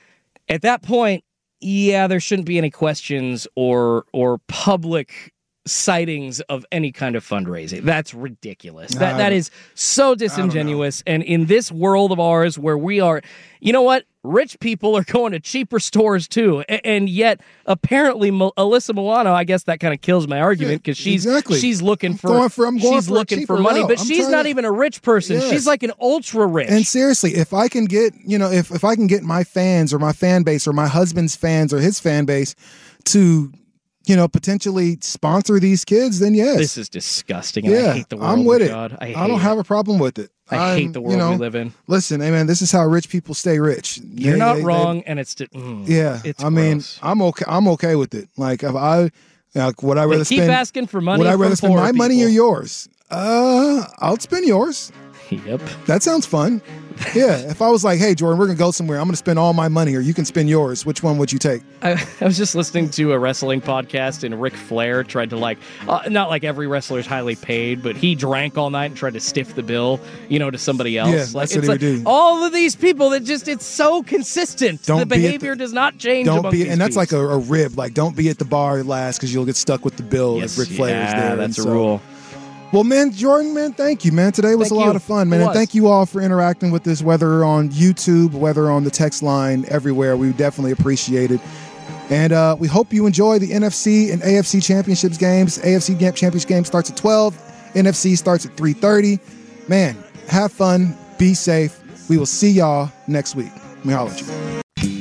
At that point, yeah, there shouldn't be any questions or or public sightings of any kind of fundraising. That's ridiculous. That that is so disingenuous. And in this world of ours where we are, you know what? Rich people are going to cheaper stores too. And yet, apparently, Alyssa Milano, I guess that kind of kills my argument because she's exactly. she's looking for, going for I'm going she's for looking for money, route. but I'm she's not to, even a rich person. yes. She's like an ultra rich. And seriously, if I can get, you know, if if I can get my fans or my fan base or my husband's fans or his fan base to, you know, potentially sponsor these kids, then yes. This is disgusting. And yeah, I hate the world. I'm with God. it. I, hate I don't it. have a problem with it. I I'm, hate the world you know, we live in. Listen, hey man, this is how rich people stay rich. You're they, not they, wrong, they, and it's mm, yeah. It's I mean, gross. I'm okay. I'm okay with it. Like if I, like, would I rather keep spend? asking for money. Would I from rather spend poor my people. money or yours? Uh, I'll spend yours. Yep. That sounds fun. Yeah, if I was like, hey, Jordan, we're going to go somewhere. I'm going to spend all my money or you can spend yours. Which one would you take? I, I was just listening to a wrestling podcast and Ric Flair tried to like, uh, not like every wrestler is highly paid, but he drank all night and tried to stiff the bill, you know, to somebody else. Yeah, like, that's it's what he like, would do. all of these people that just, it's so consistent. Don't the be at behavior the- does not change Don't among be, these and that's peeps. like a, a rib. Like, don't be at the bar last because you'll get stuck with the bill Yes, if Ric Flair is yeah, there. that's And a so- rule. Well, man, Jordan, man, thank you, man. Today was Thank a lot you. of fun, It man. And was. thank you all for interacting with us, whether on YouTube, whether on the text line, everywhere. We definitely appreciate it. And uh, we hope you enjoy the N F C and A F C Championships games. A F C Championship game starts at twelve. N F C starts at three thirty. Man, have fun. Be safe. We will see y'all next week. Let me holler at you.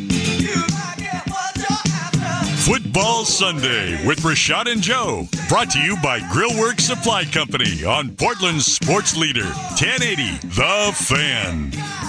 Football Sunday with Rashad and Joe. Brought to you by Grillworks Supply Company on Portland's sports leader, ten eighty The Fan.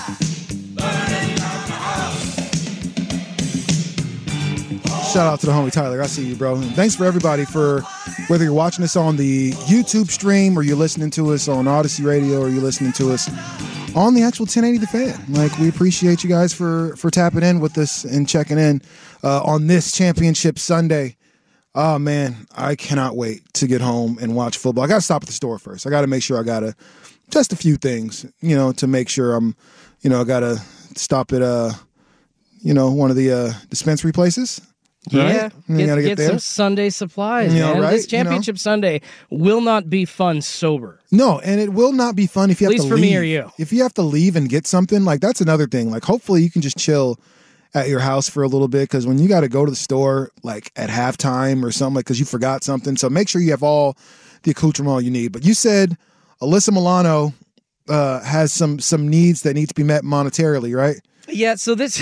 Shout out to the homie Tyler. I see you, bro. And thanks for everybody for whether you're watching us on the YouTube stream or you're listening to us on Odyssey Radio or you're listening to us on the actual ten eighty The Fan. Like, we appreciate you guys for for tapping in with us and checking in uh, on this championship Sunday. Oh, man, I cannot wait to get home and watch football. I got to stop at the store first. I got to make sure I got to test a few things, you know, to make sure I'm, you know, I got to stop at, uh, you know, one of the uh, dispensary places. Yeah, Right? You get, gotta get, get there. some Sunday supplies, You know, man. right? This You know? championship Sunday will not be fun sober. No, and it will not be fun if you At have least to for leave. me or you. If you have to leave and get something, like that's another thing. Like hopefully you can just chill at your house for a little bit because when you got to go to the store like at halftime or something, like because you forgot something. So make sure you have all the accoutrement you need. But you said Alyssa Milano uh, has some some needs that need to be met monetarily, right? Yeah, so this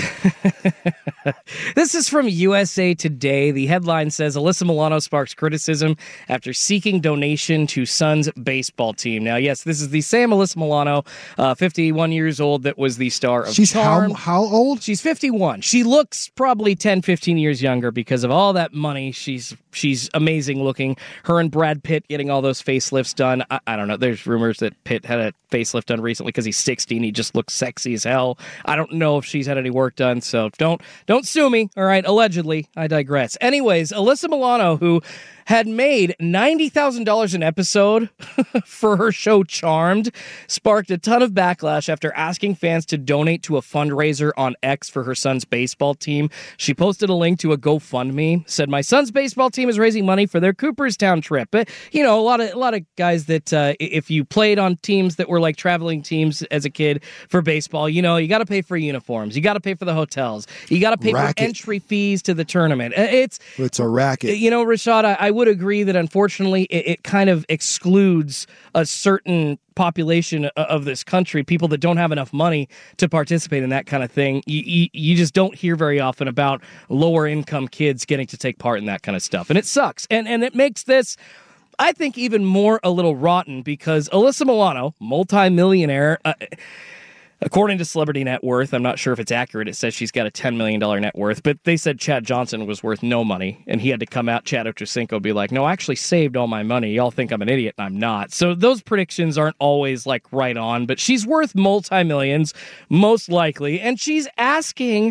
this is from U S A Today. The headline says, Alyssa Milano sparks criticism after seeking donation to Suns baseball team. Now, yes, this is the same Alyssa Milano, uh, fifty-one years old, that was the star of She's Charmed. how, how old? She's fifty-one. She looks probably ten, fifteen years younger because of all that money. She's she's amazing looking. Her and Brad Pitt getting all those facelifts done. I, I don't know. There's rumors that Pitt had a facelift done recently because he's sixty and he just looks sexy as hell. I don't know if she's had any work done, so don't don't sue me. All right, allegedly. I digress. Anyways, Alyssa Milano, who had made ninety thousand dollars an episode for her show Charmed, sparked a ton of backlash after asking fans to donate to a fundraiser on X for her son's baseball team. She posted a link to a GoFundMe, said, my son's baseball team is raising money for their Cooperstown trip. But, you know, a lot of a lot of guys that uh, if you played on teams that were like traveling teams as a kid for baseball, you know, you got to pay for uniforms. You got to pay for the hotels. You got to pay racket. for entry fees to the tournament. It's, it's a racket. You know, Rashad, I, I would agree that unfortunately it, it kind of excludes a certain population of this country, people that don't have enough money to participate in that kind of thing. You, you, you just don't hear very often about lower income kids getting to take part in that kind of stuff. And it sucks. And, and it makes this, I think, even more a little rotten because Alyssa Milano, multi-millionaire, uh, according to Celebrity Net Worth, I'm not sure if it's accurate, it says she's got a ten million dollars net worth, but they said Chad Johnson was worth no money, and he had to come out, Chad Ochocinco, be like, no, I actually saved all my money. Y'all think I'm an idiot, and I'm not. So those predictions aren't always, like, right on, but she's worth multi-millions, most likely, and she's asking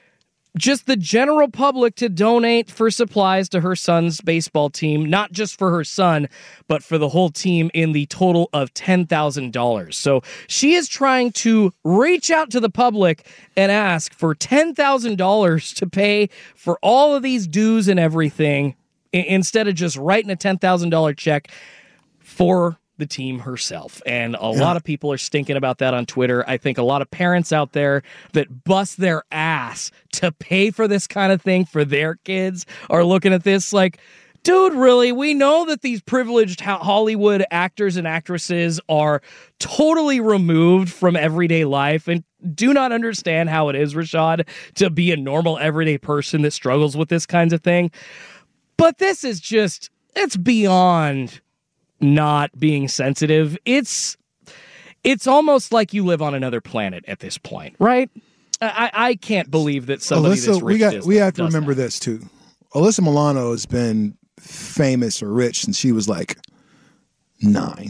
just the general public to donate for supplies to her son's baseball team, not just for her son, but for the whole team in the total of ten thousand dollars. So she is trying to reach out to the public and ask for ten thousand dollars to pay for all of these dues and everything instead of just writing a ten thousand dollars check for the team herself. And a yeah. lot of people are stinking about that on Twitter. I think a lot of parents out there that bust their ass to pay for this kind of thing for their kids are looking at this like, dude, really? We know that these privileged Hollywood actors and actresses are totally removed from everyday life and do not understand how it is, Rashad, to be a normal everyday person that struggles with this kinds of thing. But this is just, it's beyond not being sensitive. It's it's almost like you live on another planet at this point, right? I, I can't believe that somebody Alyssa, this rich we got does, we have to does remember that. this too. Alyssa Milano has been famous or rich since she was like nine.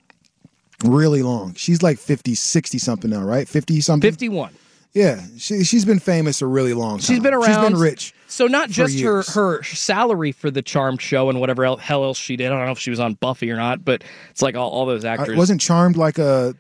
Really long. She's like fifty, sixty something now, right? fifty something? fifty-one. Yeah, she, she's been famous a really long time. She's been around. She's been rich. So not just her, years. her salary for the Charmed show and whatever else, hell else she did. I don't know if she was on Buffy or not, but it's like all, all those actors. I, wasn't Charmed like a...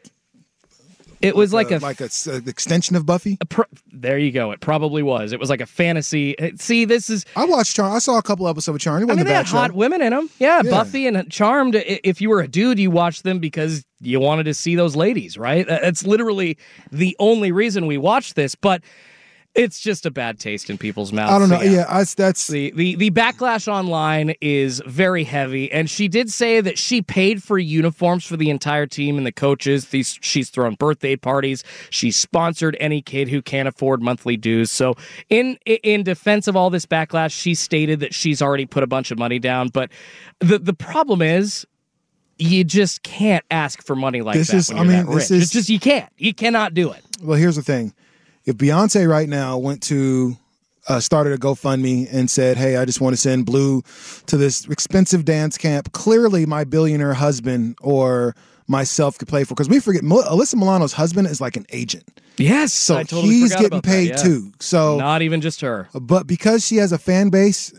It was like, like a... a like a, a extension of Buffy? Pro, there you go. It probably was. It was like a fantasy. See, this is... I watched Charmed. I saw a couple episodes of Charmed. It I wasn't mean, they a had bad hot show. women in them. Yeah, Yeah. Buffy and Charmed. If you were a dude, you watched them because you wanted to see those ladies, right? That's literally the only reason we watched this, but it's just a bad taste in people's mouths. I don't know. So, yeah, yeah, I, that's... The, the, the backlash online is very heavy, and she did say that she paid for uniforms for the entire team and the coaches. These, she's thrown birthday parties. She's sponsored any kid who can't afford monthly dues. So in in defense of all this backlash, she stated that she's already put a bunch of money down. But the, the problem is, you just can't ask for money like This that is- when I you're mean, that this rich. is- It's just, you can't. You cannot do it. Well, here's the thing. If Beyonce right now went to uh, started a GoFundMe and said, hey, I just want to send Blue to this expensive dance camp, clearly my billionaire husband or myself could pay for, because we forget Mel- Alyssa Milano's husband is like an agent. Yes, so I totally he's forgot getting about that, paid yeah. too. So not even just her. But because she has a fan base,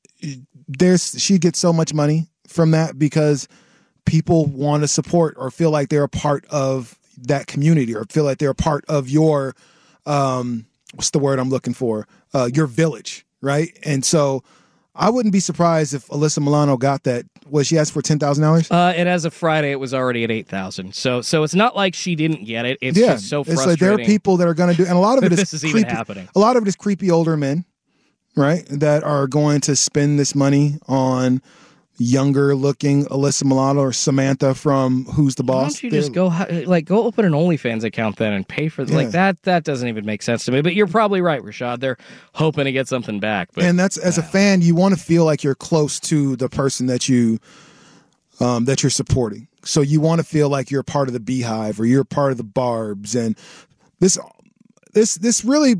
there's she gets so much money from that because people want to support or feel like they're a part of that community or feel like they're a part of your um what's the word I'm looking for uh your village, right? And so I wouldn't be surprised if Alyssa Milano got that. Was she asked for ten thousand dollars? Uh, and as of Friday, it was already at eight thousand. So, so it's not like she didn't get it. It's yeah, just so it's frustrating. like there are people that are going to do, and a lot of it is this is creepy, even happening. A lot of it is creepy older men, right? That are going to spend this money on younger looking Alyssa Milano or Samantha from Who's the Boss. Why don't you They're, just go like go open an OnlyFans account then and pay for Yeah. like that? That doesn't even make sense to me. But you're probably right, Rashad. They're hoping to get something back. But and that's as a fan, you want to feel like you're close to the person that you um, that you're supporting. So you want to feel like you're part of the Beehive or you're part of the Barbs. And this this this really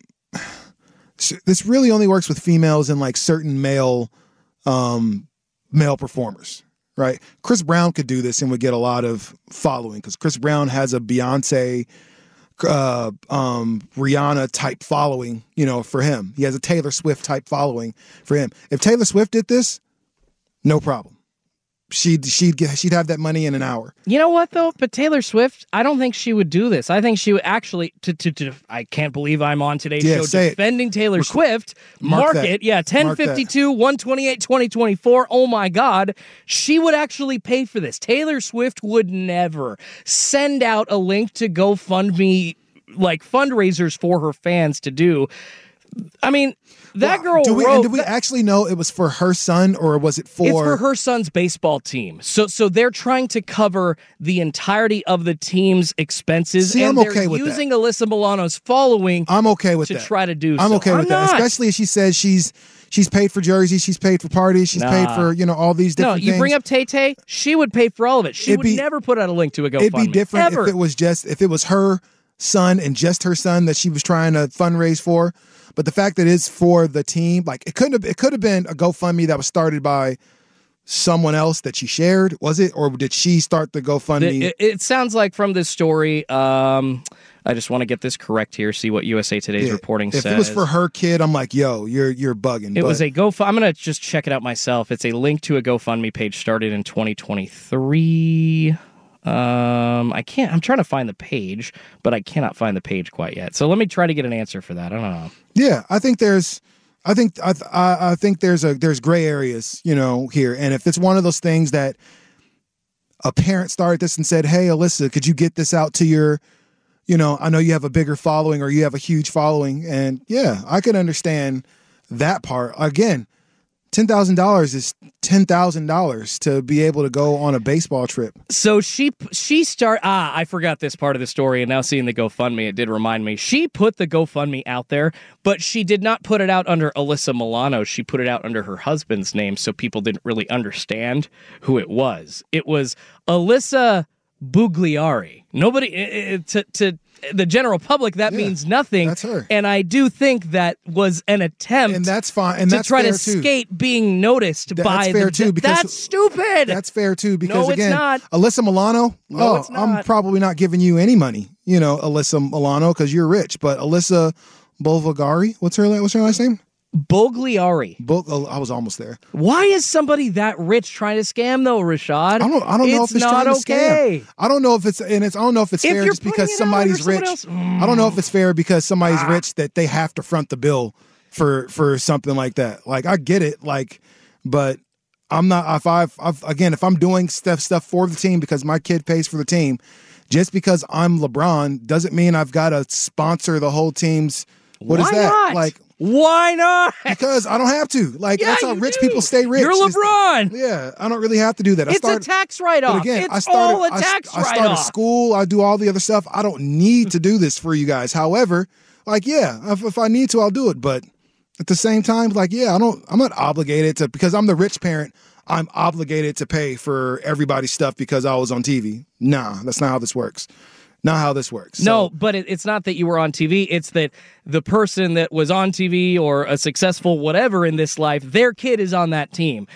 this really only works with females and like certain male um, male performers, right? Chris Brown could do this and would get a lot of following because Chris Brown has a Beyonce, uh, um, Rihanna type following, you know, for him. He has a Taylor Swift type following for him. If Taylor Swift did this, no problem. She'd she'd get she'd have that money in an hour. You know what though? But Taylor Swift, I don't think she would do this. I think she would actually. To, to, to I can't believe I'm on today's Yeah, show say it. defending Taylor Rec- Swift. Mark that. Market, yeah, ten Mark that. fifty-two, one twenty-eight, twenty twenty-four. Oh my God, she would actually pay for this. Taylor Swift would never send out a link to GoFundMe, like fundraisers for her fans to do. I mean, that girl Do we, wrote. and did we actually know it was for her son or was it for? It's for her son's baseball team. So so they're trying to cover the entirety of the team's expenses. See, and I'm they're okay with using Alyssa Milano's following I'm okay with to that. try to do I'm so. okay with I'm that, not. especially as she says she's she's paid for jerseys, she's paid for parties, she's Nah. paid for you know all these No, different. you things. bring up Tay Tay, she would pay for all of it. She It'd would be- never put out a link to a GoFundMe. It'd be different ever. if it was just if it was her son and just her son that she was trying to fundraise for. But the fact that it's for the team, like it couldn't have it could have been a GoFundMe that was started by someone else that she shared, was it, or did she start the GoFundMe? It, it sounds like from this story. Um, I just want to get this correct here. See what U S A Today's Yeah. reporting if says. it was for her kid, I'm like, yo, you're you're bugging. It but was a GoFundMe. I'm going to just check it out myself. It's a link to a GoFundMe page started in twenty twenty-three. Um, I can't, I'm trying to find the page, but I cannot find the page quite yet. So let me try to get an answer for that. I don't know. Yeah, I think there's, I think I, I I think there's a there's gray areas, you know, here, and if it's one of those things that a parent started this and said, "Hey, Alyssa, could you get this out to your, you know, I know you have a bigger following or you have a huge following," and yeah, I can understand that part. Again, ten thousand dollars is ten thousand dollars to be able to go on a baseball trip. So she she start ah I forgot this part of the story, and now seeing the GoFundMe, it did remind me. She put the GoFundMe out there, but she did not put it out under Alyssa Milano. She put it out under her husband's name, so people didn't really understand who it was. It was Alyssa Bugliari. Nobody it, it, to to the general public that Yeah, means nothing. that's her. And I do think that was an attempt, And that's fine. And to that's try to fair, too. escape being noticed Th- by that's fair the. too, because that's stupid. That's fair too, because No, it's again, not. Alyssa Milano. No, oh, it's I'm not. probably not giving you any money, you know, Alyssa Milano, because you're rich. But Alyssa Bulgari, what's her what's her last name? Bugliari. Bul- oh, I was almost there. Why is somebody that rich trying to scam though, Rashad? I don't. I don't know it's if it's not trying to okay. scam. I don't know if it's and it's. I don't know if it's If fair you're just because putting it out under somebody's someone rich. else- I don't know if it's fair because somebody's Ah. rich that they have to front the bill for for something like that. Like I get it. Like, but I'm not. If I've, I've again, if I'm doing stuff stuff for the team because my kid pays for the team, just because I'm LeBron doesn't mean I've got to sponsor the whole team's. What is Why that? not? Like. Why not? Because I don't have to. Like Yeah, that's how you rich do. people stay rich. You're It's- LeBron. Yeah, I don't really have to do that. I It's started, a tax write-off. But again, it's I started, all a I- tax I, started write-off. school. I do all the other stuff. I don't need to do this for you guys. However, like, yeah, if, if I need to, I'll do it. But at the same time, like, yeah, I don't. I'm not obligated to because I'm the rich parent. I'm obligated to pay for everybody's stuff because I was on T V. Nah, that's not how this works. Not how this works. No, but it, it's not that you were on T V. It's that the person that was on T V or a successful whatever in this life, their kid is on that team.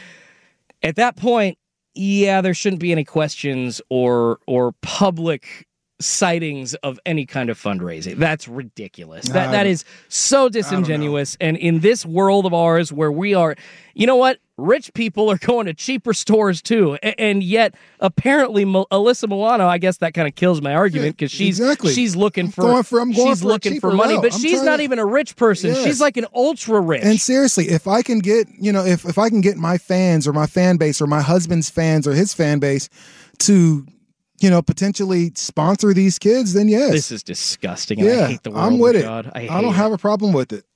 At that point, yeah, there shouldn't be any questions or or public sightings of any kind of fundraising. That's ridiculous. That I that don't- is so disingenuous. And in this world of ours where we are, you know what? Rich people are going to cheaper stores too, A- and yet apparently Mil- Alyssa Milano, I guess that kind of kills my argument because she's exactly. she's looking I'm for, going for- I'm going she's for a looking for cheaper money, route. but I'm she's trying not to- even a rich person. Yes. She's like an ultra rich. And seriously, if I can get, you know, if, if I can get my fans or my fan base or my husband's fans or his fan base to, you know, potentially sponsor these kids, then yes. This is disgusting. And yeah, I hate the world. I'm with it. God. I, hate I don't it. have a problem with it.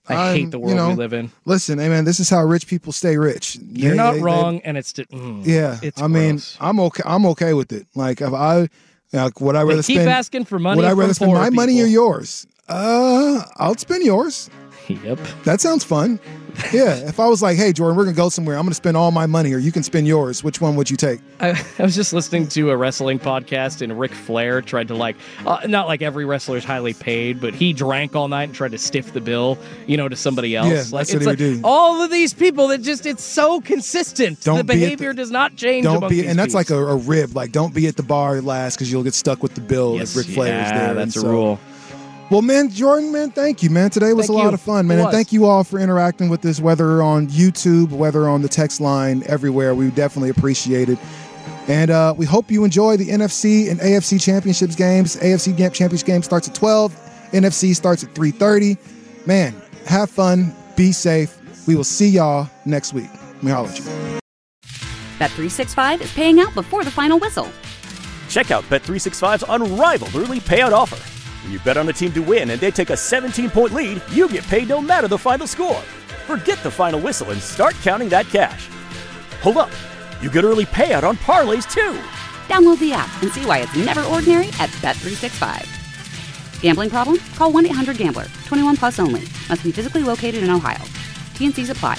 I I'm, hate the world you know, we live in. Listen, hey man, this is how rich people stay rich. You're They- not they- wrong, they- and it's mm, yeah. It's I mean, gross. I'm okay. I'm okay with it. Like if I, like, would I They rather keep spend? asking for money Would I from rather spend poor my money or people. yours? Uh, I'll spend yours. Yep. That sounds fun. Yeah. If I was like, hey Jordan, we're gonna go somewhere. I'm gonna spend all my money, or you can spend yours. Which one would you take? I, I was just listening to a wrestling podcast, and Ric Flair tried to like, uh, not like every wrestler is highly paid, but he drank all night and tried to stiff the bill, you know, to somebody else. Yeah, like, that's what it's he like would do. all of these people that just, it's so consistent. Don't the be at the- behavior does not change. Don't among be, these and that's peeps. like a, a rib. Like, don't be at the bar last because you'll get stuck with the bill Yes, if Ric Flair is yeah, there. that's And a so- rule. Well, man, Jordan, man, thank you, man. Today was Thank a lot you. of fun, It man. And was. thank you all for interacting with us, whether on YouTube, whether on the text line, everywhere. We definitely appreciate it. And uh, we hope you enjoy the N F C and A F C Championships games. A F C Championship game starts at twelve. N F C starts at three thirty. Man, have fun. Be safe. We will see y'all next week. Let me holler at you. Bet three sixty-five is paying out before the final whistle. Check out Bet three sixty-five's unrivaled early payout offer. When you bet on a team to win and they take a seventeen-point lead, you get paid no matter the final score. Forget the final whistle and start counting that cash. Hold up. You get early payout on parlays too. Download the app and see why it's never ordinary at Bet three sixty-five. Gambling problem? Call one eight hundred gambler. twenty-one plus only. Must be physically located in Ohio. T N Cs apply.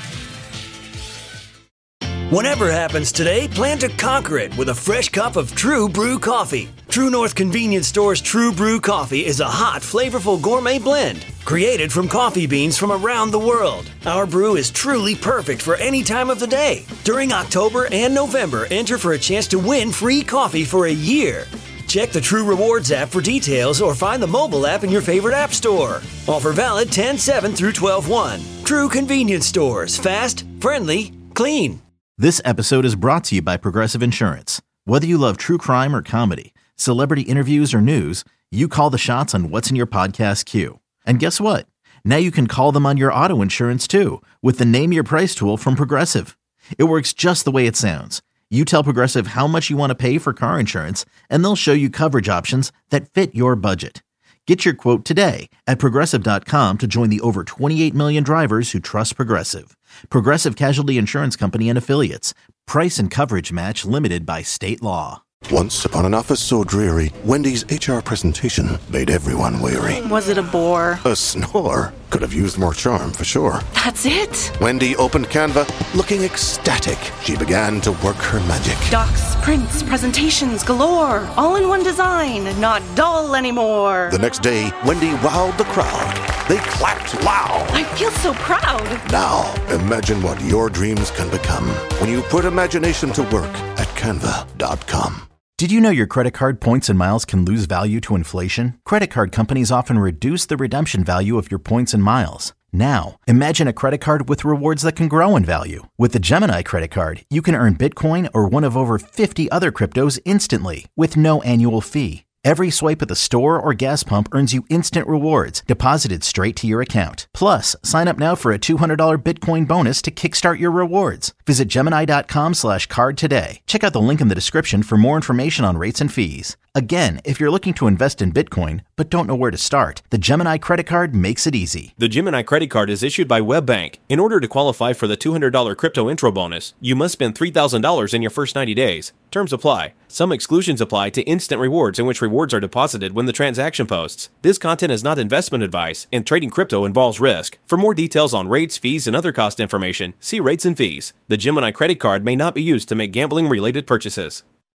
Whatever happens today, plan to conquer it with a fresh cup of True Brew coffee. True North Convenience Store's True Brew coffee is a hot, flavorful gourmet blend created from coffee beans from around the world. Our brew is truly perfect for any time of the day. During October and November, enter for a chance to win free coffee for a year. Check the True Rewards app for details or find the mobile app in your favorite app store. Offer valid ten seven through twelve one. True Convenience Stores. Fast, friendly, clean. This episode is brought to you by Progressive Insurance. Whether you love true crime or comedy, celebrity interviews or news, you call the shots on what's in your podcast queue. And guess what? Now you can call them on your auto insurance too with the Name Your Price tool from Progressive. It works just the way it sounds. You tell Progressive how much you want to pay for car insurance, and they'll show you coverage options that fit your budget. Get your quote today at Progressive dot com to join the over twenty-eight million drivers who trust Progressive. Progressive Casualty Insurance Company and Affiliates. Price and coverage match limited by state law. Once upon an office so dreary, Wendy's H R presentation made everyone weary. Was it a bore? A snore? Could have used more charm for sure. That's it? Wendy opened Canva, looking ecstatic. She began to work her magic. Docs, prints, presentations galore. All in one design, not dull anymore. The next day, Wendy wowed the crowd. They clapped loud. I feel so proud. Now, imagine what your dreams can become when you put imagination to work at canva dot com. Did you know your credit card points and miles can lose value to inflation? Credit card companies often reduce the redemption value of your points and miles. Now, imagine a credit card with rewards that can grow in value. With the Gemini credit card, you can earn Bitcoin or one of over fifty other cryptos instantly with no annual fee. Every swipe at the store or gas pump earns you instant rewards deposited straight to your account. Plus, sign up now for a two hundred dollars Bitcoin bonus to kickstart your rewards. Visit Gemini dot com slash card today. Check out the link in the description for more information on rates and fees. Again, if you're looking to invest in Bitcoin but don't know where to start, the Gemini credit card makes it easy. The Gemini credit card is issued by WebBank. In order to qualify for the two hundred dollars crypto intro bonus, you must spend three thousand dollars in your first ninety days. Terms apply. Some exclusions apply to instant rewards in which rewards are deposited when the transaction posts. This content is not investment advice, and trading crypto involves risk. For more details on rates, fees, and other cost information, see rates and fees. The Gemini credit card may not be used to make gambling-related purchases.